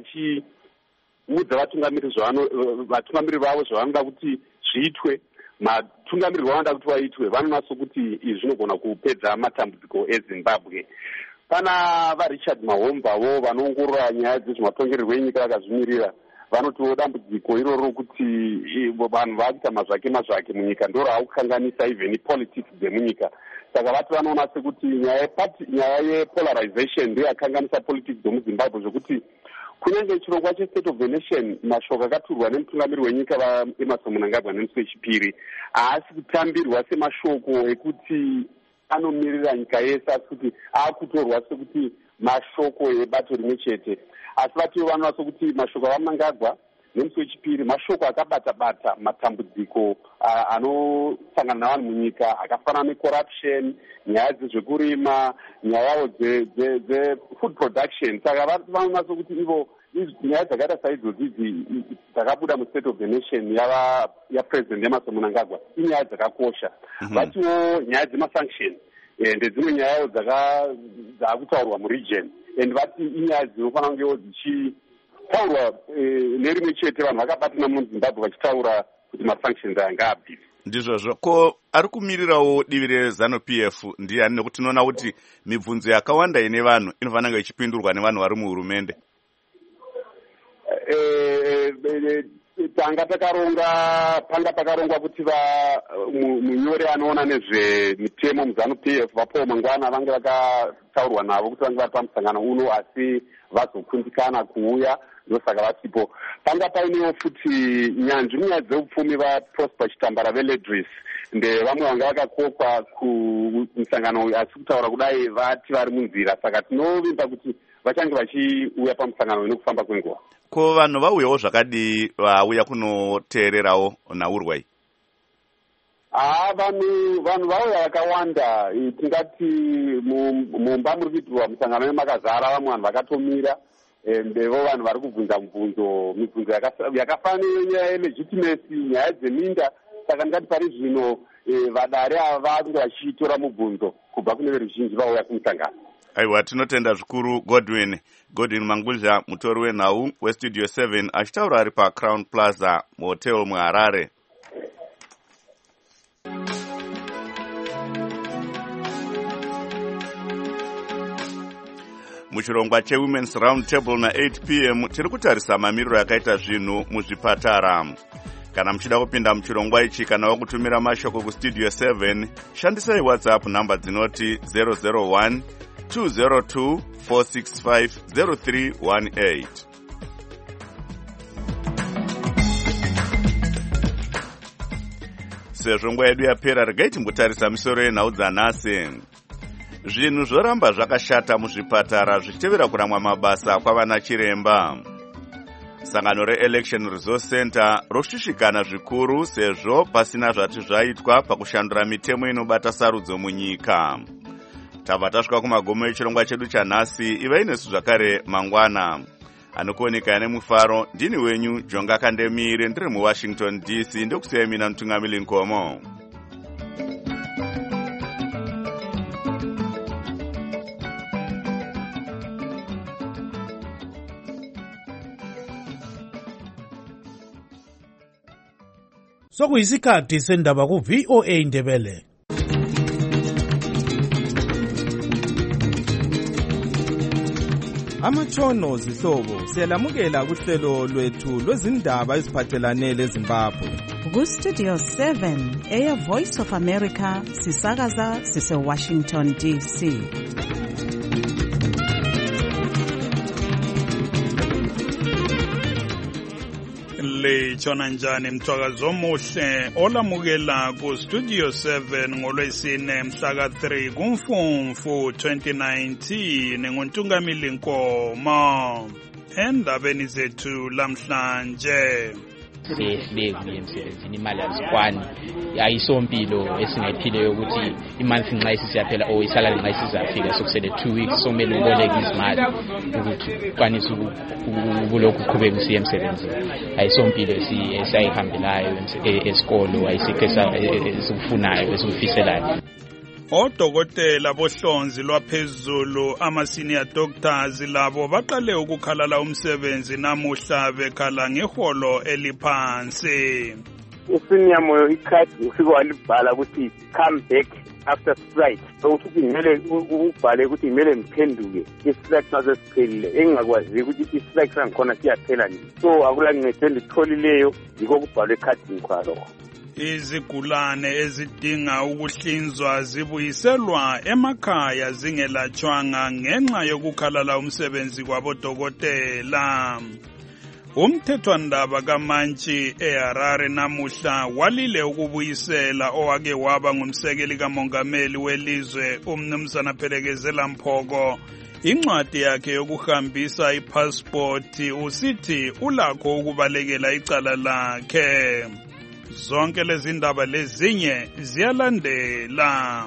vachiudza vatungamiriri vatungamiriri vavo zvavanoda kuti zviitwe, matungamiriri vanoda kuti vaitwe, vanonatso kuti izvi zvinogona kupedza matambudziko eZimbabwe. Pana vaRichard Mahomvavo vanoongorora nyaya dzezvematongererwo enyika vakazvimirira vanotiwo dambudziko iroro kuti vanhu vakuita mazvake mazvake munyika ndo raakukanganisa even politics dzemunyika. Saka vati vanoona sekuti nyaya yepolarization ndiyo yakanganisa politics dzemuzimbabwe zvokuti kunyange chirongwa chestate of the nation mashoko akaturwa nemutungamiri wenyika vaEmmerson Mnangagwa nemusi wechipiri haasi kutambirwa semashoko ekuti anomirira nyika yese, asi kuti aakutorwa sekuti mashoko ebato rimwe chete. Asi vatiwo vanonatso kuti mashoko avaMnangagwa nemusi wechipiri mashoko akabata-bata matambudziko anosangana navanhu munyika akafanana necorruption, nyaya dzezvekurima, nyayawo dzefood production. Saka vanonatso kuti ivo nyaya dzakaita saidzodzi dzakabuda mustate of the nation yava yapresident Emmerson Mnangagwa inyaya dzakakosha. Vatiwo nyaya dzemasanction ndedzimwe nyayawo dzakutaurwa muregion, and vati inyaya dzinofanira kungewo dzichitaurwa nerimwe chete, vanhu vakabatana muzimbabwe vachitaura kuti masanctions aya ngaabvise. Ndizvozvo. Ko ari kumirirawo divi reZanu P F ndiani, nekuti tinoona kuti mibvunzo yakawanda ine vanhu inofanira kunge ichipindurwa nevanhu vari muhurumende? Tanga takaronga panga pakarongwa kuti munyori anoona nezvemitemo muZanu P F vaPaul Mangwana vange vakataurwa navo kuti vange vari pamusangano uno, asi vazokundikana kuuya, ndosaka vasipo. Panga painewo futi nyanzvi munyaya dzeupfumi vaProsper Chitambara veLedris nde vamwe vanga vakakokwa kumusangano uyu, asi kutaura kudai vati vari munzira, saka tinovimba kuti vachange vachiuya pamusangano nekufamba kwenguva. Ko vanhu vauyawo zvakadi vauya kunoteererawo nhaurwa iyi? Ah, vanhu vanhu vauya vakawanda. Tingati mumba muri kuitirwa musangano nemakazara vamwe vanhu vakatomira, ndevo vanhu vari kubvunza mubvunzo mibvunzo yakafanira nyaya yelegitimacy, nyaya dzeminda. Saka ndingati pari zvino vadare ava vange vachitora mubvunzo kubva kune veruzhinji vauya kumusangano. Aiwa, tinotenda zvikuru Godwin Godwin Mangudya, mutori wenhau westudio seven, achitaura ari paCrown Plaza muhotel muHarare. Muchirongwa cheWomen's Round Table na eight p m tiri kutarisa mamiriro yakaita zvinhu muzvipatara. Kana muchida kupinda muchirongwa ichi kana wakutumira mashoko kustudio seven, shandisai WhatsApp namba dzinoti zero zero one two zero two four six five zero three one eight. Sezvo nguva yedu yapera, regai timbotarisa misoro yenhau dzanhasi. Zvinhu zvoramba zvakashata muzvipatara zvichitevera kuramwa mabasa kwavana chiremba. Sangano reElection Resource Center roshishikana zvikuru sezvo pasina zvati zvaitwa pakushandura mitemo inobata sarudzo munyika. Tabva tasvika kumagomo echirongwa chedu chanhasi. Iva inesu zvakare mangwana. anokuoneka nemufaro. Ndini wenyu Jonga Kandemire, ndiri muWashington D C. Ndokusiya mina Mtungamili Nkomo. Sokuyisikhathi sendaba ku V O A Ndebele. Amatshono zihlobo siyalamukela kuhlelo lwethu lwezindaba eziphathelane leZimbabwe. Ku Studio seven eya Voice of America sisakaza sise Washington D C. Litshona njani mthwakazo omuhle olamukela ku Studio seven ngolwesine mhla ka three kuMfumfu twenty nineteen ngontungamili Nkomo. Endabeni zethu lamhlanje sehleki emsebenzini imali azikwani ayisompilo esingayiphileyo ukuthi imonth nxa isiyaphela o isalary nxa isizafika sokusele two weeks somele uboleke izimali ukuthi ukwanise ukulokhu uqhubeka usiye emsebenzini. Ayisompilo esiyayihambelayo esikolo ayisikho esikufunayo esikufiselayo. Odokotela bohlonzi lwaphezulu ama-senior doctors labo baqale ukukhalala umsebenzi namuhla bekhala ngeholo eliphansi. Usenior moyo ikhadi ufike walibhala ukuthi come back after strike. Ukuthi kumele ubhale ukuthi kumele ngiphenduke istrike nazo siphelile engakwazi ukuthi istrike sangikhona siyaphela nini. So akula ngicela itholileyo yiko kubhalwe ekhadini kwalo. Izigulane ezidinga ukuhlinzwa zibuyiselwa emakhaya zingelatshwanga ngenxa yokukhalala umsebenzi kwabodokotela. Umthethwandaba kaMantshi eHarare namuhla walile ukubuyisela owake waba ngumsekeli kamongameli welizwe uMnumzana Phelekezela Mphoko incwadi yakhe yokuhambisa ipassport. Usithi ulakho ukubalekela icala lakhe. Zonke lezi ndaba lezinye ziyalandela.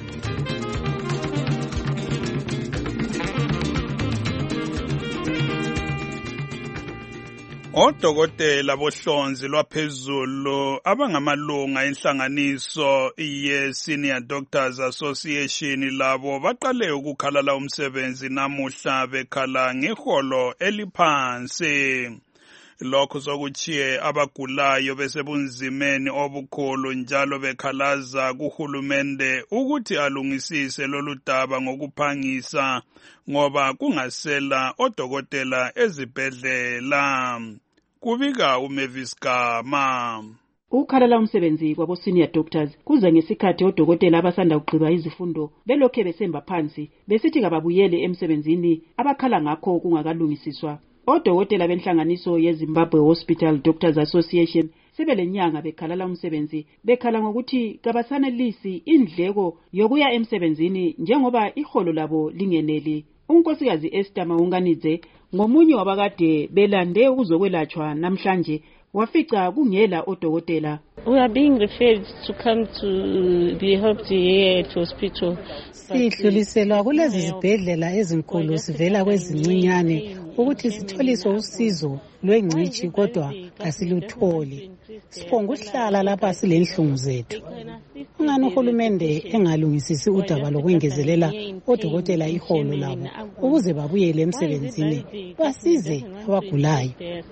Odokotela bohlonzi lwaphezulu abangamalunga enhlanganiso ye-Senior Doctors Association labo baqale ukukhalala umsebenzi namuhla bekhala ngeholo eliphansi. Lokho sokuchiye abagulayo besebunzimeni obukhulu njalo bekhalaza kuhulumende ukuthi alungisise lolu daba ngokuphangisa ngoba kungasela odokotela ezibhedlela. Kubika uMavis Gama. Ukukhalala umsebenzi kwabo senior doctors kuza ngesikhathi odokotela abasanda kugqiba izifundo belokhe besemba phansi besithi kababuyele emsebenzini abakhala ngakho kungakalungisiswa. Odokotela benhlanganiso yeZimbabwe Hospital Doctors Association sebelenyanga bekhalala umsebenzi bekhala ngokuthi kabasanelisi indleko yokuya emsebenzini njengoba iholo labo lingeneli. Unkosikazi Esther Maunganidze ngomunye wabakade belande ukuzokwelatshwa namhlanje wafica kungela odokotela. We are being referred to come to be helped here at hospital. Sidluliselwa kulezi zibhedlela ezinkulu sivela kwezincinyane ukuthi sitholiswe usizo lwengcithi kodwa kasilutholi. Sibonga ukuhlala lapha silenhlungu zethu. Ungani uhulumende engalungisisi udaba lokwengezelela odokotela iholo labo ukuze babuyele emsebenzini basize abagulayo.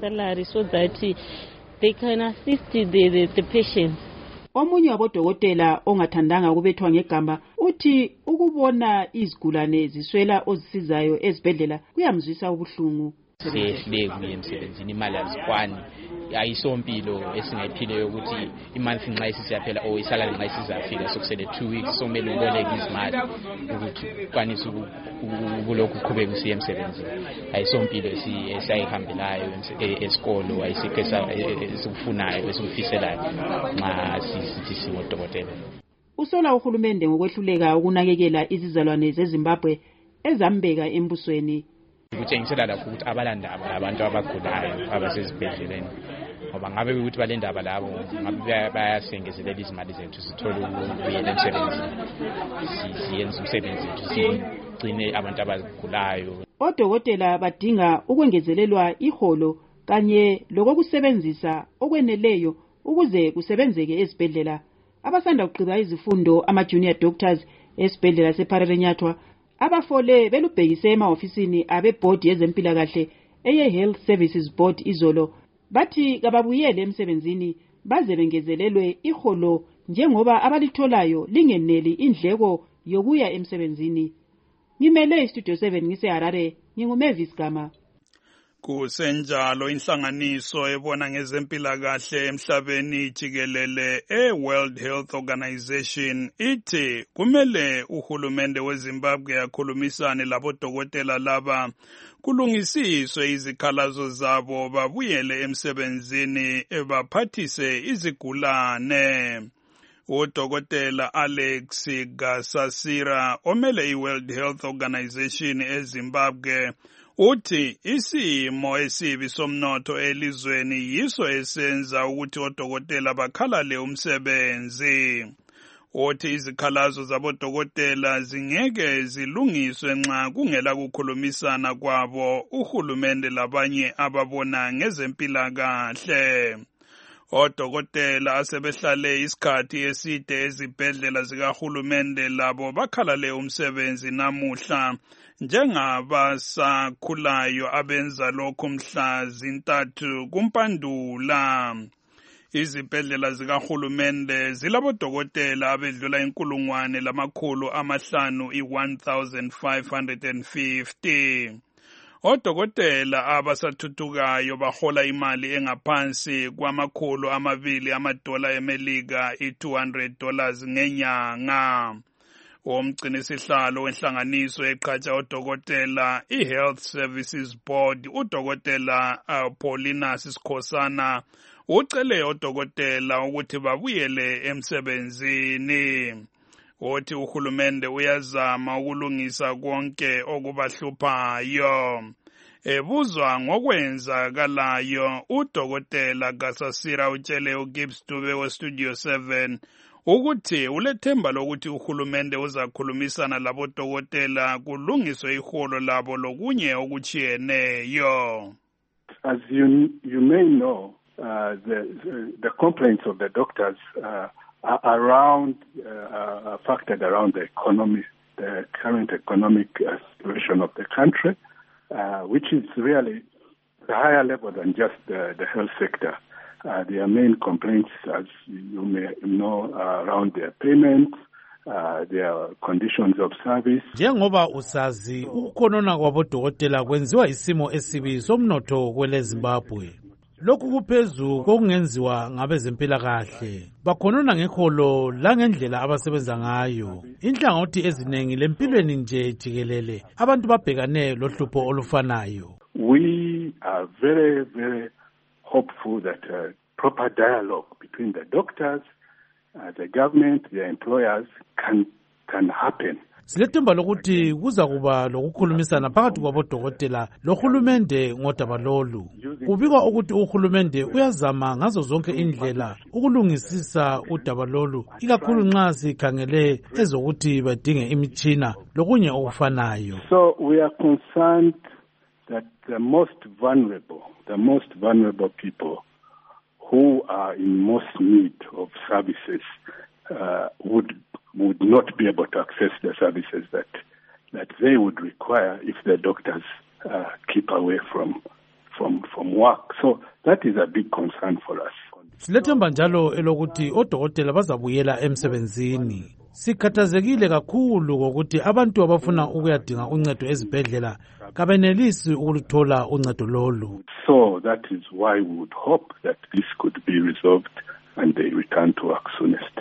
They can assist the, the, the patients. Omunye wabodokotela ongathandanga ukubethwa ngegamba uthi ukubona izigulane ziswela ozisizayo ezibhedlela kuyamzwisa ubuhlungu. Sehleki emsebenzini imali azikwani ayisompilo esingayiphileyo ukuthi imonth nxa isiyaphela o isalary nxa isizafika sokusele two weeks somele uboleke izimali ukuthi ukwanise ukulokhu uqhubeka usiye emsebenzini. Ayisompilo esiyayihambelayo esikolo ayisikho esikufunayo esikufiselayo nxa sisithi singodokotela. Usola uhulumende ngokwehluleka ukunakekela izizalwane zeZimbabwe ezambeka embusweni. Kutshengisela lapho ukuthi abalandaba abantu abagulayo abasezibhedleleni ngoba ngabe ukuthi balendaba labo ngabe bayasengezelela izimali zethu sithole ukuyela emsebenzini siyenze umsebenzi wethu sigcine abantu abagulayo. odokotela badinga ukwengezelelwa iholo kanye lokokusebenzisa okweneleyo ukuze kusebenzeke ezibhedlela. Abasanda kuqhiba izifundo ama-junior doctors esibhedlela sePhalarenyathwa abafole belubhekise emahofisini abebhodi yezempilakahle eye-Health Services Board izolo bathi kababuyele emsebenzini baze bengezelelwe iholo njengoba abalitholayo lingeneli indleko yokuya emsebenzini. Ngimele iStudio seven ngise-Harare, nginguMavis Gama. Kusenjalo inhlanganiso ebona ngezempilakahle emhlabeni jikelele e-World Health Organization ithi kumele uhulumende weZimbabwe akhulumisane labodokotela laba kulungisiswe izikhalazo zabo babuyele emsebenzini baphathise izigulane. Udokotela Alex Gasasira omele i-World Health Organization eZimbabwe uthi isimo esibi somnotho elizweni yiso esenza ukuthi odokotela bakhalale umsebenzi. Uthi izikhalazo zabodokotela zingeke zilungiswe nxa kungela kukhulumisana kwabo uhulumende labanye ababona ngezempilakahle. Odokotela asebehlale isikhathi eside ezibhedlela zikahulumende labo bakhalale umsebenzi namuhla njengabasakhulayo abenza lokhu mhla zintathu kuMpandula. Izibhedlela zikahulumende zilabodokotela abedlula inkulungwane lamakhulu amahlanu i-one thousand five hundred fifty. Odokotela abasathuthukayo bahola imali engaphansi kwamakhulu amabili amadola eMelika i-two hundred dollars ngenyanga. Umgcinisihlalo wenhlanganiso eqhatsha odokotela i-Health Services Board udokotela uh, Paulinus Sikhosana ucele odokotela ukuthi babuyele emsebenzini. Uthi uhulumende uyazama ukulungisa konke okubahluphayo. Ebuzwa ngokwenzakalayo udokotela Gasasira utshele uGibbs Dube weStudio seven ukuthi ulethemba lokuthi uhulumende uzakhulumisana labodokotela kulungiswe iholo labo lokunye okuchiyeneyo. As you you may know, uh, the, the the complaints of the doctors uh, are around uh, are factored around the economy, the current economic uh, situation of the country, uh, which is really a higher level than just the, the health sector. Uh, their main complaints, as you may know, are around their payments, uh, their conditions of service. Njengoba usazi ukukhonona kwabodokotela kwenziwa isimo esibi somnotho kwele Zimbabwe. Lokhu kuphezu kokungenziwa ngabezempilakahle. Bakhonona ngeholo langendlela abasebenza ngayo. Inhlangothi eziningi lempilweni nje jikelele abantu babhekane lohlupho olufanayo. We are very very hopeful that uh, proper dialogue between the doctors, uh, the government, the employers can can happen. Silethemba lokuthi kuza kuba lokukhulumisana phakathi kwabodokotela lohulumende ngodaba lolu. Kubikwa ukuthi uhulumende uyazama ngazo zonke indlela ukulungisisa udaba lolu, ikakhulu nxa sikhangele ezokuthi badinge imitshina lokunye okufanayo. So we are concerned that the most vulnerable, the most vulnerable people who are in most need of services uh, would would not be able to access the services that that they would require if the doctors uh, keep away from from from work. So that is a big concern for us. Silethemba njalo elokuthi odokotela bazabuyela emsebenzini. Sikhathazekile kakhulu ngokuthi abantu abafuna ukuyadinga uncedo ezibhedlela kabenelisi ukuluthola uncedo lolu. So that is why we would hope that this could be resolved and they return to work soonest.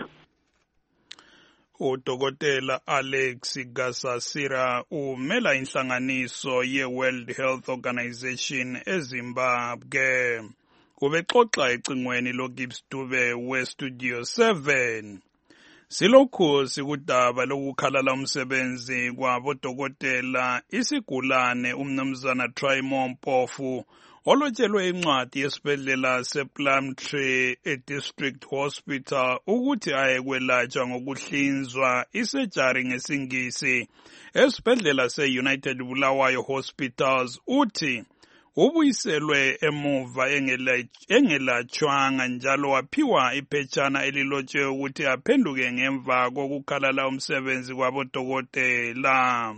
Udokotela Alex Gasasira umela inhlanganiso ye-World Health Organization eZimbabwe. Ubexoxa ecingweni loGibbs Dube weStudio seven. Silokhu sikudaba lokukhalala umsebenzi kwabodokotela isigulane umnumzana Try Mpofu olotshelwe incwadi yesibhedlela sePlumtree eDistrict Hospital ukuthi ayekwelatshwa ngokuhlinzwa isejari ngesingisi esibhedlela se-United Bulawayo Hospitals uthi ubuyiselwe emuva engelatshwanga njalo waphiwa iphetshana elilotshiwe ukuthi aphenduke ngemva kokukhalala umsebenzi kwabodokotela.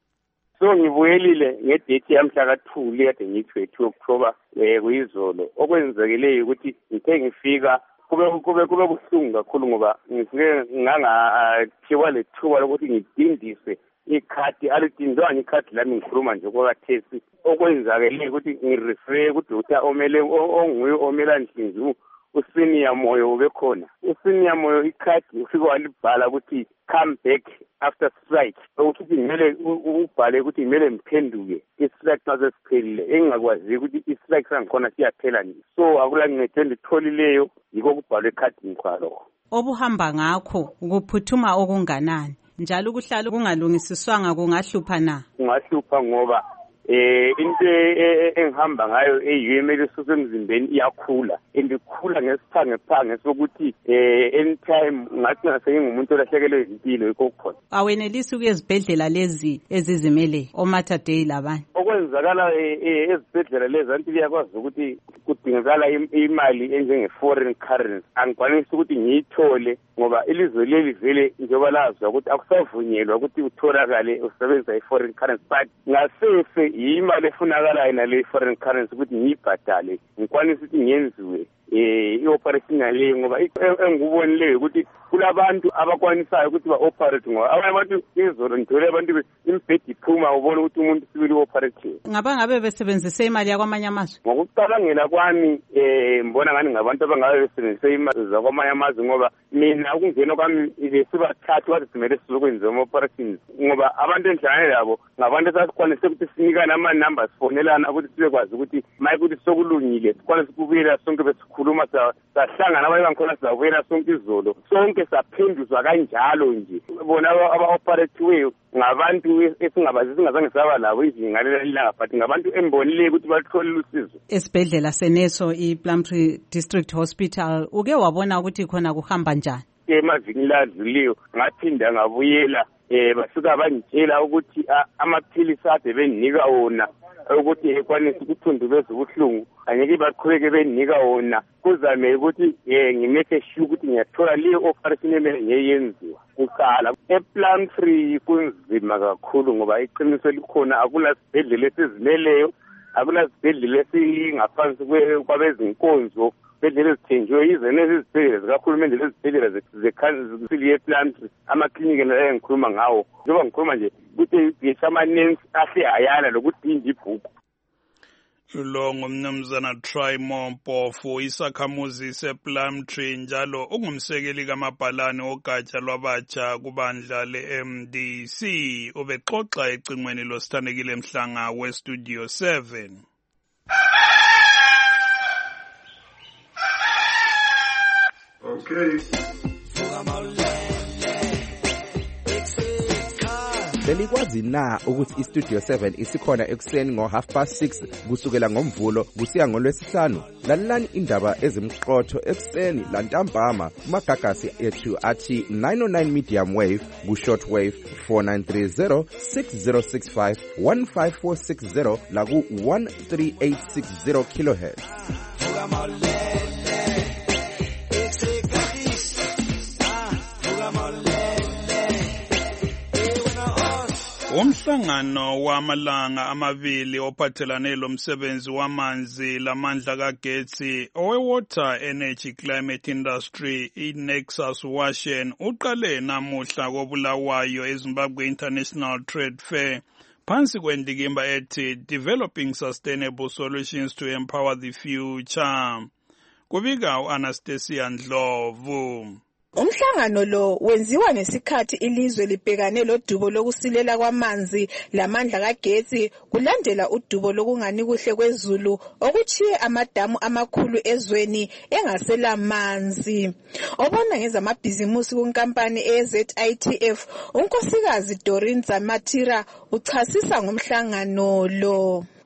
So ngibuyelile ngedate yamhla ka-two kade ngithi two October eh kuyizolo okwenzekeleyo ukuthi ngithe ngifika kube kube kube buhlungu kakhulu ngoba ngifike ngangaphiwa lethuba lokuthi ngidindise ikhadi alidindwanga ikhadi lami ngikhuluma nje kwakathesi okwenzakeleyo ukuthi ngirefer kudoctor omele onguye omela nhlinzu usenior moyo ubekhona usenior moyo ikhadi ufike walibhala ukuthi come back after strike ukuthi kumele ubhale ukuthi kumele ngiphenduke istrike nazo siphelile engingakwazi ukuthi istrike sangikhona siyaphela nje so akula ngincede nditholileyo yiko kubhalwe ekhadini kwalo. Obuhamba ngakho ukuphuthuma okunganani njalo ukuhlala kungalungisiswanga kungahlupha na? Kungahlupha ngoba eh into engihamba ngayo eyi emele isuse emzimbeni iyakhula endikhula ngesiphange phange sokuthi eh anytime ngathi ngasengumuntu olahlekelwe impilo yikho khona. Awenelisi ukuyezibhedlela lezi ezizimele oMater Dei labanye. Okwenzakala ezibhedlela lezi anti liyakwazi ukuthi kudingakala imali enjenge foreign currency angikwanisi ukuthi ngiyithole ngoba ilizwe leli vele njengoba lazwa ukuthi akusavunyelwa ukuthi utholakale usebenzisa i-foreign currency but ngasese imali efunakalayo nale foreign currency ukuthi ngiyibhadale ngikwanisa ukuthi ngenziwe eh i-operation yale ngoba engikubonileyo ukuthi kulabantu abakwanisayo ukuthi ba-operate ngoba abanye abantu izolo ngithole abantu imbhedi iphuma ubona ukuthi umuntu sibili u-operate. Ngaba ngabe besebenzise imali yakwamanye amazwe? Ngokucabangela kwami eh mbona ngani ngabantu abangabe besebenzise imali zakwamanye amazwe ngoba mina ukungena kwami besibathathu wathi simele sizokwenza ama-operations ngoba abantu enhlangane labo ngabantu esasikwanise ukuthi sinikane ama-numbers fonelana ukuthi sibekwazi ukuthi maye ukuthi sokulungile sikwanise ukubuyela sonke besikhuluma sahlangana abanye bangikhona sizabuyela sonke izolo sonke saphenduzwa kanjalo nje bona aba-operatiweyo ngabantu esingabazi singazange saba labo izinga lelanga but ngabantu embonileyo ukuthi batholile usizo. Esibhedlela seneso iPlumtree District Hospital uke wabona ukuthi khona kuhamba njani? Emavikini ladluliyo ngaphinda ngabuyela eh basuka bangitshela ukuthi amaphilisi ade benginika wona ukuthi ekwanisa ukuthundubeza ubuhlungu angeke baqhubeke benginika wona kuzame ukuthi eh ngimeke sure ukuthi ngiyathola leyo operation emele ngiyenziwa kuqala. ePlumtree kunzima kakhulu ngoba iqiniso likhona akula sibhedlela esizimeleyo akula sibhedlela esingaphansi kwabezinkonzo izibhedlela ezithenjiwe yize nezibhedlela zikahulumende lezibhedlela zekhansili yePlumtree amaklinikhi la engikhuluma ngawo njengoba ngikhuluma nje ukuthi ngishamanensi ahle ayala lokuthi inje ibhuku. Lo ngumnumzana Troy Mompofu isakhamuzi sePlumtree njalo ungumsekeli kamabhalane ogatsha lwabatsha kubandla le-M D C ubexoxa ecingweni losithandekile Mhlanga weStudio seven. Okay. Belikwazi na ukuthi iStudio seven isikhona ekuseni ngo half past six kusukela ngomvulo kusiya ngolwesihlanu? Lalelani indaba ezimqotho ekuseni lantambama kumagagasi ethu athi nine oh nine medium wave ku short wave four nine three zero six zero six five one five four six zero la ku one three eight six zero kilohertz. Umhlangano wamalanga amabili ophathelane lomsebenzi wamanzi lamandla kagetsi owe-Water Energy Climate Industry i-Nexus Washington uqale namuhla koBulawayo eZimbabwe International Trade Fair phansi kwendikimba ethi Developing Sustainable Solutions to Empower the Future. Kubika u-Anastasia Ndlovu. Umhlangano lo wenziwa ngesikhathi ilizwe libhekane lodubo lokusilela kwamanzi lamandla kagetsi kulandela udubo lokungani kuhle kwezulu okuchiye amadamu amakhulu ezweni engasela manzi. Obona ngezamabhizimusi kunkampani e-Z I T F unkosikazi Doreen Zamatira uchasisa ngomhlangano lo.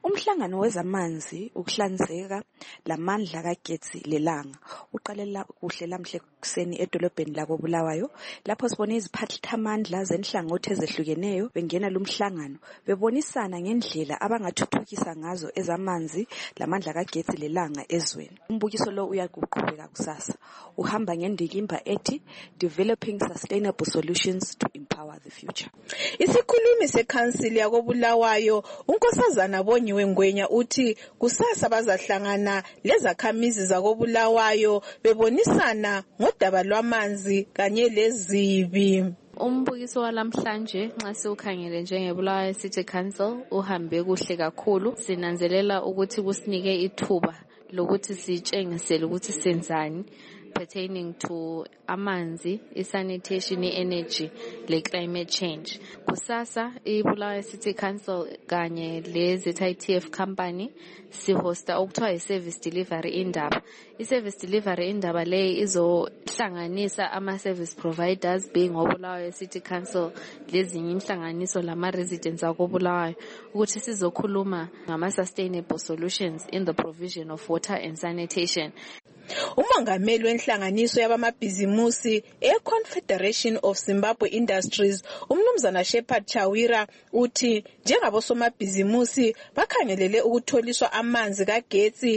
Umhlangano wezamanzi, ukuhlanzeka, lamandla kagetsi lelanga uqalela kuhle lamhle kuseni edolobheni lako Bulawayo lapho sibone iziphathamandla zenhlangothi ezehlukeneyo bengena lumhlangano bebonisana ngendlela abangathuthukisa ngazo ezamanzi lamandla kagetsi lelanga ezweni. Umbukiso lo uyakuqhubeka kusasa uhamba ngendikimba ethi Developing Sustainable Solutions to Empower the Future. Isikhulumi seCouncil yako Bulawayo unkosazana Bonyiwe Ngwenya uthi kusasa bazahlangana lezakhamizi zako Bulawayo bebonisana ngodaba lwamanzi kanye lezibi. Umbukiso walamhlanje nxa siukhangele njengeBulawayo City Council uhambe kuhle kakhulu. Sinanzelela ukuthi kusinike ithuba lokuthi sitshengisele ukuthi senzani pertaining to amanzi, sanitation, energy, le climate change. Kusasa iBulawayo City Council kanye le Z I T F company sihosta okuthiwa i-service delivery indaba. I-service delivery indaba le izohlanganisa ama-service providers being oBulawayo City Council lezinye inhlanganiso lama-residents akobulawayo ukuthi sizokhuluma ngama-sustainable solutions in the provision of water and sanitation. Umongameli wenhlanganiso yabamabhizimusi e-Confederation of Zimbabwe Industries umnumzana Shepard Chawira uthi njengabosomabhizimusi bakhangelele ukutholiswa amanzi kagetsi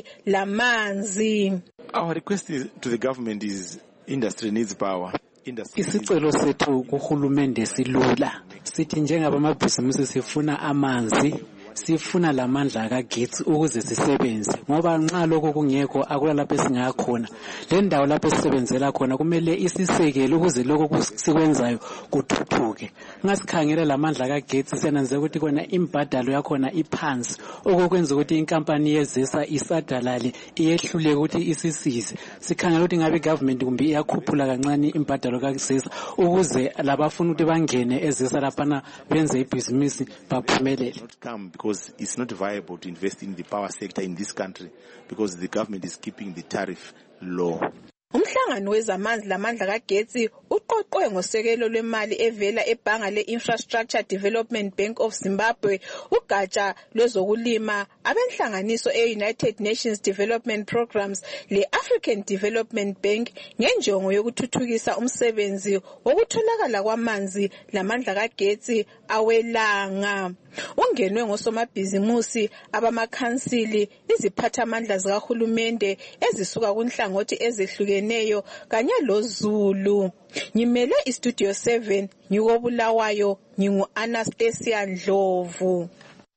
lamanzi. Our request is, to the government is industry needs power. Isicelo sethu kuhulumende silula sithi njengabamabhizimusi sifuna amanzi sifuna lamandla kagetsi ukuze sisebenze ngoba nxa lokho kungekho akula lapho singakhona le ndawo lapho sisebenzela khona kumele isisekele ukuze lokho sikwenzayo kuthuthuke. Ngasikhangela lamandla kagetsi senanze ukuthi kona imbadalo yakhona iphansi okukwenza ukuthi inkampani yezisa isadalale iyehlule ukuthi isisize. Sikhangela ukuthi ngabe government kumbe iyakhuphula kancane imbadalo kaGesisa ukuze labafuna ukuthi bangene ezisa laphana benze ibhizinisi baphumelele. Because it's not viable to invest in the power sector in this country because the government is keeping the tariff low. Umhlangano wezamanzi lamandla kagetsi uqoqwe ngosekelo lwemali evela ebhanga le-Infrastructure Development Bank of Zimbabwe, ugatsha lwezokulima, abenhlanganiso e-United Nations Development Programs le-African Development Bank ngenjongo yokuthuthukisa umsebenzi wokutholakala kwamanzi lamandla kagetsi awelanga. Ungenwe ngosomabhizimusi abamakhansili, iziphathamandla zikahulumende ezisuka kunhlangothi ezehlukeneyo kanye loZulu. Ngimele iStudio seven ngikobulawayo ngingu Anastasia Ndlovu.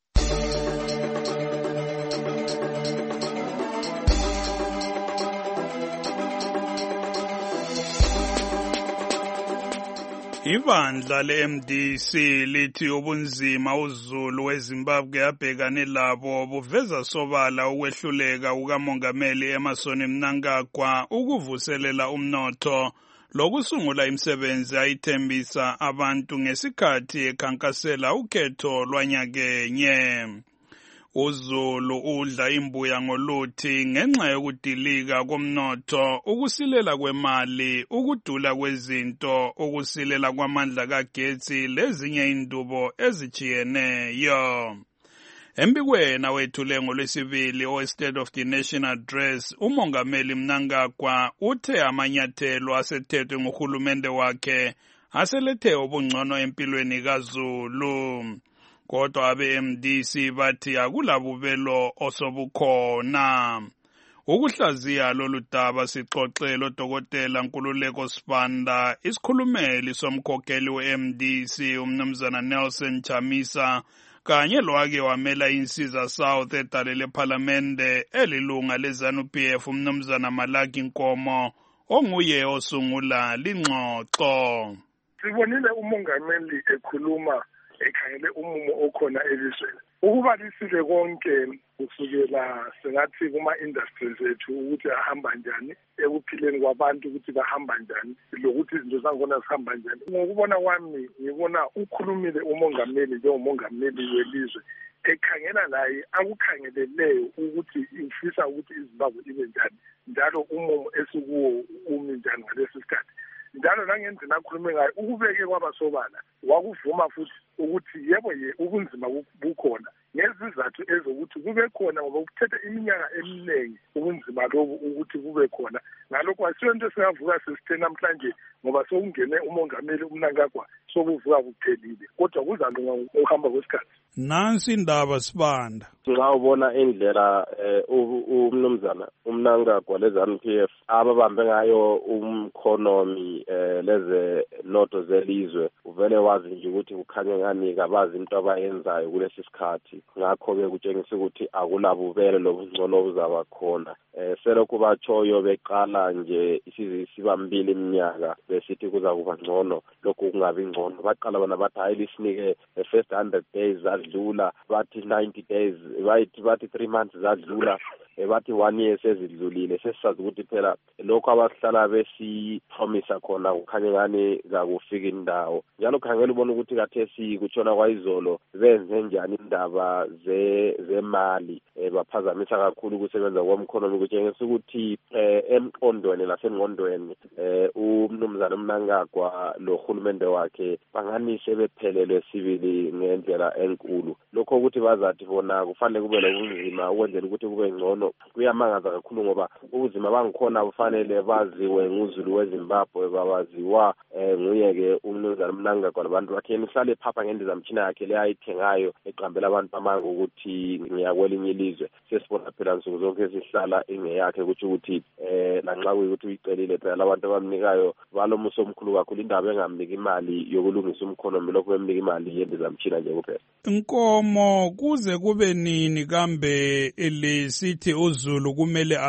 Ibandla le-M D C lithi ubunzima uZulu weZimbabwe abhekane labo buveza sobala ukwehluleka kukamongameli Emmerson Mnangagwa ukuvuselela umnotho lokusungula imisebenzi ayithembisa abantu ngesikhathi ekhankasela ukhetho lwanyakenye. uZulu udla imbuya ngoluthi ngenxa yokudilika komnotho, ukusilela kwemali, ukudula kwezinto, ukusilela kwamandla kagetsi lezinye indubo ezijiyeneyo. Embikweni wethule ngolwesibili owe-State of the Nation Address, umongameli Mnangagwa uthe amanyathelo asethethwe nguhulumende wakhe aselethe ubungcono empilweni kaZulu. Kodwa abe-M D C bathi akulabubelo osobukhona. Ukuhlaziya lolu daba sixoxele uDokotela Nkululeko Sibanda, isikhulumeli somkhokheli we-M D C umnumzana Nelson Chamisa, kanye lwake wamela insiza South edale lephalamende elilunga leZANU P F umnumzana Malaki Nkomo, onguye osungula lingxoxo. Sibonile umongameli ekhuluma ekhangele umumo okhona elizweni. Ukubalisile konke kusukela singathi kuma-industries ethu ukuthi ahamba njani, ekuphileni kwabantu ukuthi bahamba njani, lokuthi izinto zakhona zihamba njani. Ngokubona kwami ngibona ukhulumile umongameli njengomongameli welizwe ekhangela naye akukhangeleleyo ukuthi ifisa ukuthi iZimbabwe ibe njani, njalo umumo esikuwo umi njani ngalesi sikhathi. Njalo nangendlela akhulume ngayo ukubeke kwabasobala wakuvuma futhi ukuthi yebo ye ubunzima bukhona ngezizathu ezokuthi kube khona ngoba kuthethe iminyaka eminingi ubunzima lobu ukuthi kube khona ngalokho asiyo into singavuka sesithe namhlanje ngoba sokungene umongameli uMnangagwa sokuvuka kuphelile kodwa kuzalunga ukuhamba kwesikhathi. Nansi indaba Sibanda. Nxa ubona indlela umnumzana uMnangagwa lezanu P F ababambe ngayo umkhonomi leze noto zelizwe uvele wazi nje ukuthi kukhanye ngani kabazi into abayenzayo kulesi sikhathi ngakho ke kutshengisa ukuthi akulabuvele lobungcono obuzaba khona. Selokhu batshoyo beqala nje isibambili iminyaka besithi kuza kuba ngcono lokhu kungabi ngcono baqala bona bathi hayi lisinike the first one hundred days zadlula bathi ninety days bathi bathi three months zadlula bathi one year sezidlulile sesisazi ukuthi phela lokho abasihlala besipromisa khona kukhanye ngani zakufika indawo njalo khangela ubona ukuthi kathesi kutshona kwayizolo benze njani indaba ze zemali baphazamisa kakhulu ukusebenza kwomkhonomi kutshengisa ukuthi emqondweni nasengqondweni umnumzana uMnangagwa lo hulumende wakhe banganise bephelelwe sibili ngendlela enkulu lokho ukuthi bazathi bona kufanele kube lobunzima ukwenzela ukuthi kube ngcono kuyamangaza kakhulu ngoba ubuzima bangikhona bufanele baziwe nguzulu weZimbabwe babaziwa nguye ke umnumzana uMnangagwa labantu bakhe imihlale phapha ngendiza mtshina yakhe leyayithengayo eqambela abantu bamanga ukuthi ngiyakwelinye ilizwe sesibona phela nsuku zonke esihlala ingeyakhe ukuthi ukuthi eh lanxa kuyikuthi uyicelile phela abantu abamnikayo balomuso omkhulu kakhulu indaba engamnika imali yokulungisa umkhonomi lokho bemnika imali yendiza mtshina nje kuphela. Inkomo kuze kube nini kambe elisithi uZulu kumele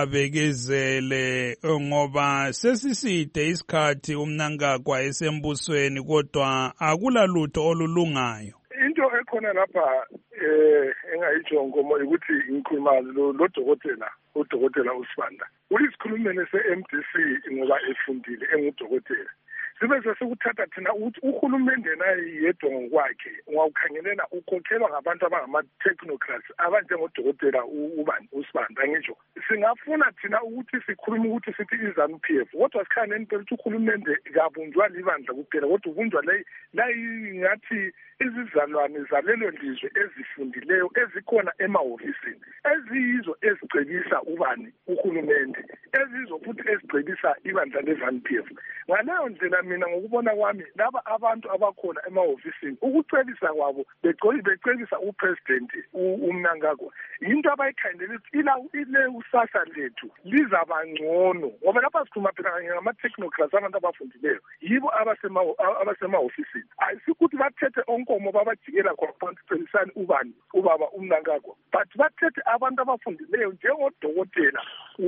abekezele ngoba sesiside isikhathi uMnangagwa esembusweni kodwa akulalutho olulungayo. Into ekhona lapha eh engayijongo ukuthi ngikhuluma lo dokotela udokotela uSibanda ulisikhulumene se-M D C ngoba efundile engudokotela sibe sesikuthatha thina ukuthi uhulumende naye yedwa ngokwakhe ungawukhangelela ukhokhelwa ngabantu abangama-technocrats abanjengodokotela ubani uSibanda ngisho singafuna thina ukuthi sikhulume ukuthi sithi izanu P F kodwa sikhaneni phela ukuthi uhulumende kabunjwa libandla kuphela kodwa ubunjwa la ngathi izizalwane zalelo lizwe ezifundileyo ezikhona emahofisini eziyizo ezicebisa ubani uhulumende ezizo futhi ezicebisa ibandla lezanu P F ngaleyo ndlela mina ngokubona kwami laba abantu abakhona emahofisini ukucebisa kwabo becebisa upresident uMnangagwa into abayikhandelela ila ile usasa lethu lizaba ngcono ngoba lapha sikhuluma phela ngama-technocrats abantu abafundileyo yibo abasemahofisini ayisikuthi bathethe onkomo babajikela khona phansi ubani ubaba uMnangagwa but bathethe abantu abafundileyo njengodokotela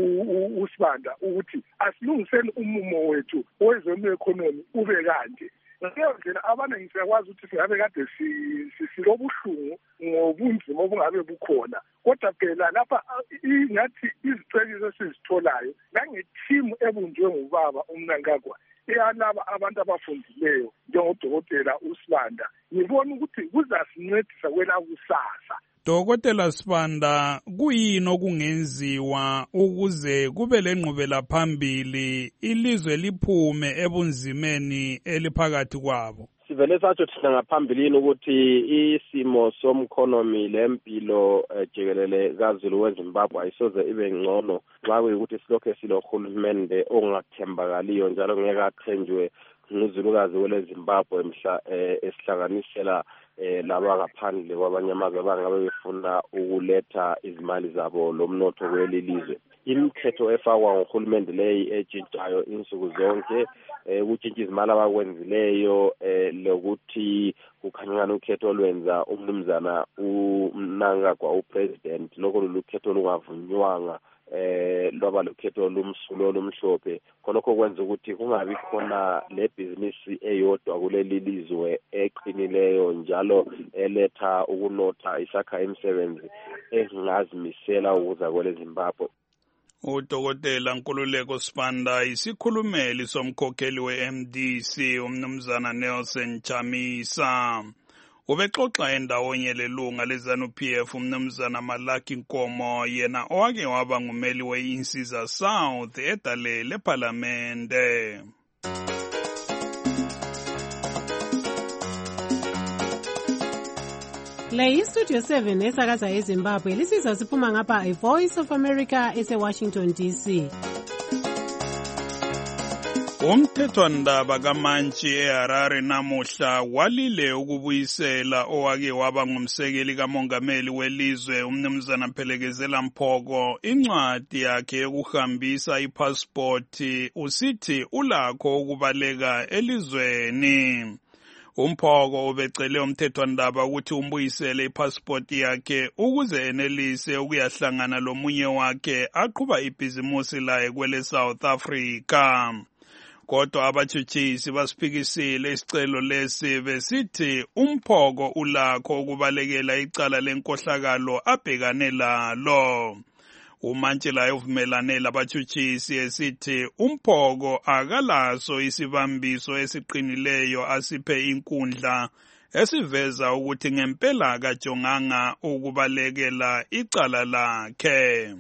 uSibanda ukuthi asilungiseni umumo wethu wezemekhonomi ube kanje ngaleyo ndlela abaningi siyakwazi ukuthi singabe kade silobuhlungu ngobunzima obungabe bukhona kodwa phela lapha ingathi izicebiso esizitholayo nangethimu ebunjwe ngubaba uMnangagwa eyalaba abantu abafundileyo njengodokotela uSibanda ngibona ukuthi kuzasincedisa kwela kusasa. Dokotela Sibanda kuyini okungenziwa ukuze kube lenqubela phambili ilizwe liphume ebunzimeni eliphakathi kwabo? Sivele satsho thina ngaphambilini ukuthi isimo somkhonomi lempilo jikelele kaZulu weZimbabwe ayisoze ibe ngcono nxa kuyikuthi silokhe silohulumende ongathembakaliyo njalo ngeke athenjwe nguzulukazi weleZimbabwe mhla esihlanganisela laba ngaphandle kwabanye amazwe abangabe befuna ukuletha izimali zabo lomnotho kwelilizwe. Imithetho efakwa ngohulumende leyi etshintshayo insuku zonke ukutshintsha izimali abakwenzileyo lokuthi kukhanyana ukhetho olwenza umnumzana uMnangagwa upresident lokho lukhetho lungavunywanga eh loba lokhetho lumsulo lomhlophe khonokho kwenza ukuthi kungabi khona le business eyodwa kuleli lizwe eqinileyo njalo eletha ukunotha isakha imisebenzi engazimisela ukuza kwele Zimbabwe. Udokotela Nkululeko Sibanda isikhulumeli somkhokheli we-M D C umnumzana Nelson Chamisa ubexoxa endawonye lelunga lezanu P F umnumzana Malaki Nkomo yena owake waba ngumeli we-Insiza South edale leParlamente. Le yi-Studio seven esakaza eZimbabwe lisizwa siphuma ngapha i-Voice of America ese-Washington D C. Umthethwandaba kaMantshi eHarare namuhla walile ukubuyisela owake waba ngumsekeli kamongameli welizwe umnumzana Phelekezela Mphoko incwadi yakhe yokuhambisa ipasipoti usithi ulakho ukubaleka elizweni. Umphoko ubecele umthethwandaba ukuthi umbuyisele ipasipoti yakhe ukuze enelise ukuyahlangana lomunye wakhe aqhuba ibhizimusi laye kwele South Africa. Kodwa abatshutshisi basiphikisile isicelo lesi besithi Umphoko ulakho ukubalekela icala lenkohlakalo abhekane lalo. uMantshi laye uvumelane labatshutshisi esithi Umphoko akalaso isibambiso esiqinileyo asiphe inkundla esiveza ukuthi ngempela kajonganga ukubalekela icala lakhe.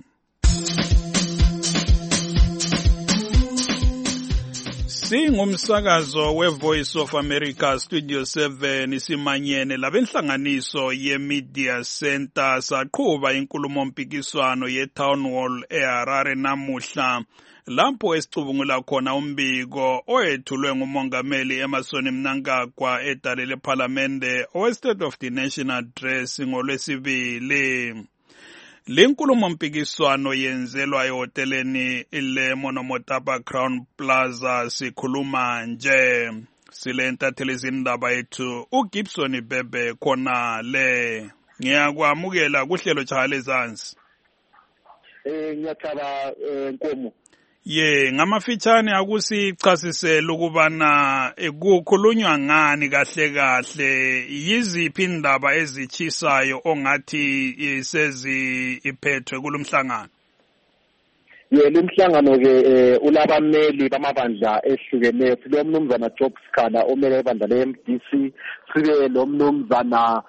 Singumsakazo we-Voice of America Studio seven isimanyene labenhlanganiso ye-Media Center saqhuba inkulumo mpikiswano ye-Town Hall eHarare namuhla lapho esicubungula khona umbiko oyethulwe ngumongameli Emmerson Mnangagwa edale leParliamente owe-State of the Nation Address ngolwesibili. Lenkulumo mpikiswano yenzelwa ehoteleni ile Monomotapa Crown Plaza sikhuluma nje. Silentathele izindaba yethu uGibson Bebe khona le. Ngiyakwamukela kuhlelo Jahale Zansi. Eh ngiyathaba Nkomo. Ye ngamafitshane akusichasisela ukubana kukhulunywa ngani kahle kahle yiziphi indaba ezichisayo ongathi isezi iphethwe kulomhlangano. Ye lemhlangano ke ulabameli bamabandla ehlukeneyo sibe umnumzana Job Skala omele ibandla le-M D C sibe lo mnumzana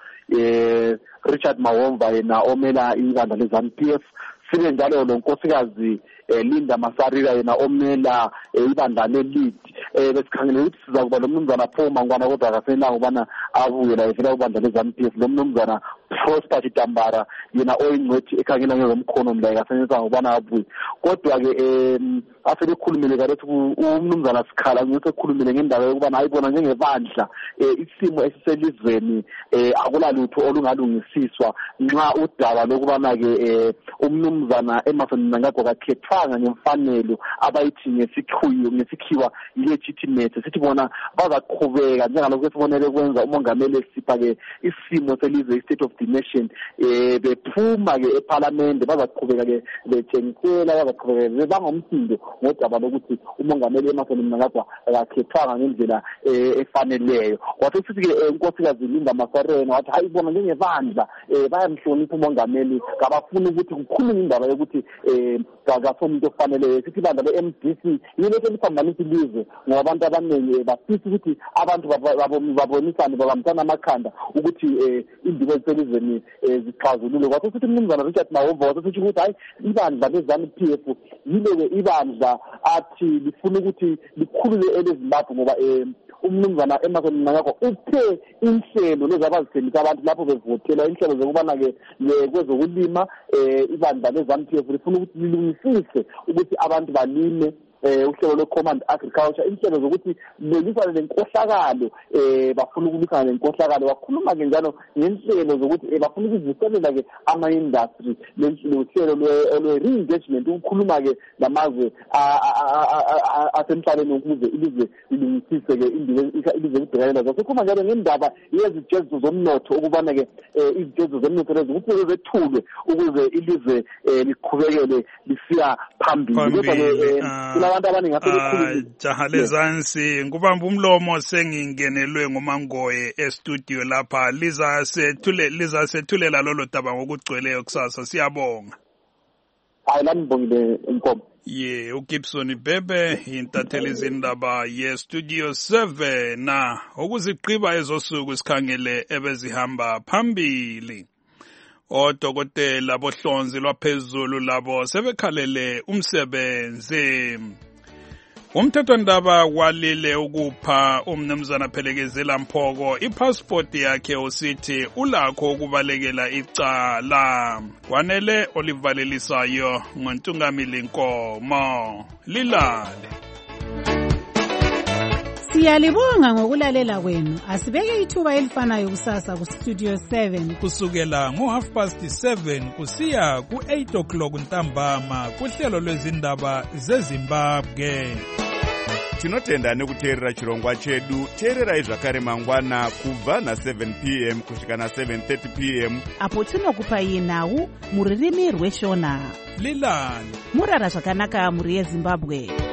eh Richard Mawomva yena omela ibandla le-ZANU P F sibe njalo lo nkosikazi Linda Masarira yena omela ibandla le-Lead besikhangele ukuthi siza kuba lo mnumzana Phuma ngwana kodwa akasenanga ubana abuye la evela ibandla le-ZANU P F lo mnumzana Prosper Chitambara yena oyingcwethi ekhangela ngomkhono mla akasenanga ubana abuye kodwa ke asebekhulumile kalethi umnumzana Sikhala ngithi ekhulumile ngendaba yokubana ayibona njengebandla isimo esiselizweni akulalutho olungalungisiswa nxa udaba lokubana ke umnumzana Emmerson Mnangagwa kakhethwanga ngemfanelo abayithi ngesikhiwo ngesikhiwa legitimate sithi bona bazaqhubeka njengalokho esibonele kwenza umongameli esipha ke isimo selizwe State of the Nation eh bephuma ke eParliament bazaqhubeka ke betshengisela bazaqhubeka bangomsindo ngodaba lokuthi umongameli Emmerson Mnangagwa akakhethwanga ngendlela efaneleyo wathi sithi ke inkosikazi Linda Masarena wathi hayibona njengebandla bayamhlonipha umongameli kabafuna ukuthi kukhulunywe indaba yokuthi eh akasomuntu ofaneleyo sithi ibandla le-M D C yile eliphambanisa ilizwe ngoba abantu abaningi bafisa ukuthi abantu babonisane babambisana amakhanda ukuthi indaba eselizweni zixazulule kwathi sithi umnumzana Richard Mawomva wathi sithi ukuthi hayi ibandla le-ZANU P F yile ibandla athi lifuna ukuthi likhulule eleZimbabwe ngoba umnumzana Emmerson Mnangagwa uphe inhlelo lezi abazithembisa abantu lapho bevotela inhlelo zokubana ke kwezokulima ibandla le-ZANU P F lifuna ukuthi lilungisise ukuthi abantu balime uhlelo lwe-Command Agriculture inhlelo zokuthi belisane lenkohlakalo bafuna ukubisana lenkohlakalo wakhuluma ke njalo ngenhlelo zokuthi bafuna ukuvuselela ke ama-industry lenhlelo lwe-re-engagement ukukhuluma ke lamazwe asemhlabeni ukuze ilizwe lilungisise ke ilizwe libhekelela zaso khuluma njalo ngendaba yezijeziso zomnotho ukubana ke izijeziso zomnotho lezi kufuze zethulwe ukuze ilizwe liqhubekele lisiya phambili kodwa ke abantu abaningi asebekhuluma Jahale Zansi ngubamba umlomo sengingenelwe nguMangoye e-studio lapha liza sethule liza sethulela lolo daba ngokugcweleyo kusasa siyabonga hayi lami ngibongile Nkomo ye uGibson Bebe intatheli izindaba ye-Studio seven na ukuziqhiba ezosuku sikhangele ebezihamba phambili odokotela bohlonzi lwaphezulu labo sebekhalele umsebenzi Umthethwandaba walile ukupha umnumzana Phelekezela Mphoko ipassport yakhe usithi ulakho ukubalekela icala. Kwanele olivalelisayo ngoNtungamili Nkomo. Lilale. Siyalibonga ngokulalela kwenu. Asibeke ithuba elifanayo kusasa ku Studio seven kusukela ngo half past seven kusiya ku eight o'clock ntambama kuhlelo lwezindaba zeZimbabwe. Tinotenda nekuteerera chirongwa chedu. Teererai zvakare mangwana kubva na seven p m kusvika na seven thirty p m apo tinokupai nhau muririmi rweshona. Lilani. Murara zvakanaka muri yeZimbabwe.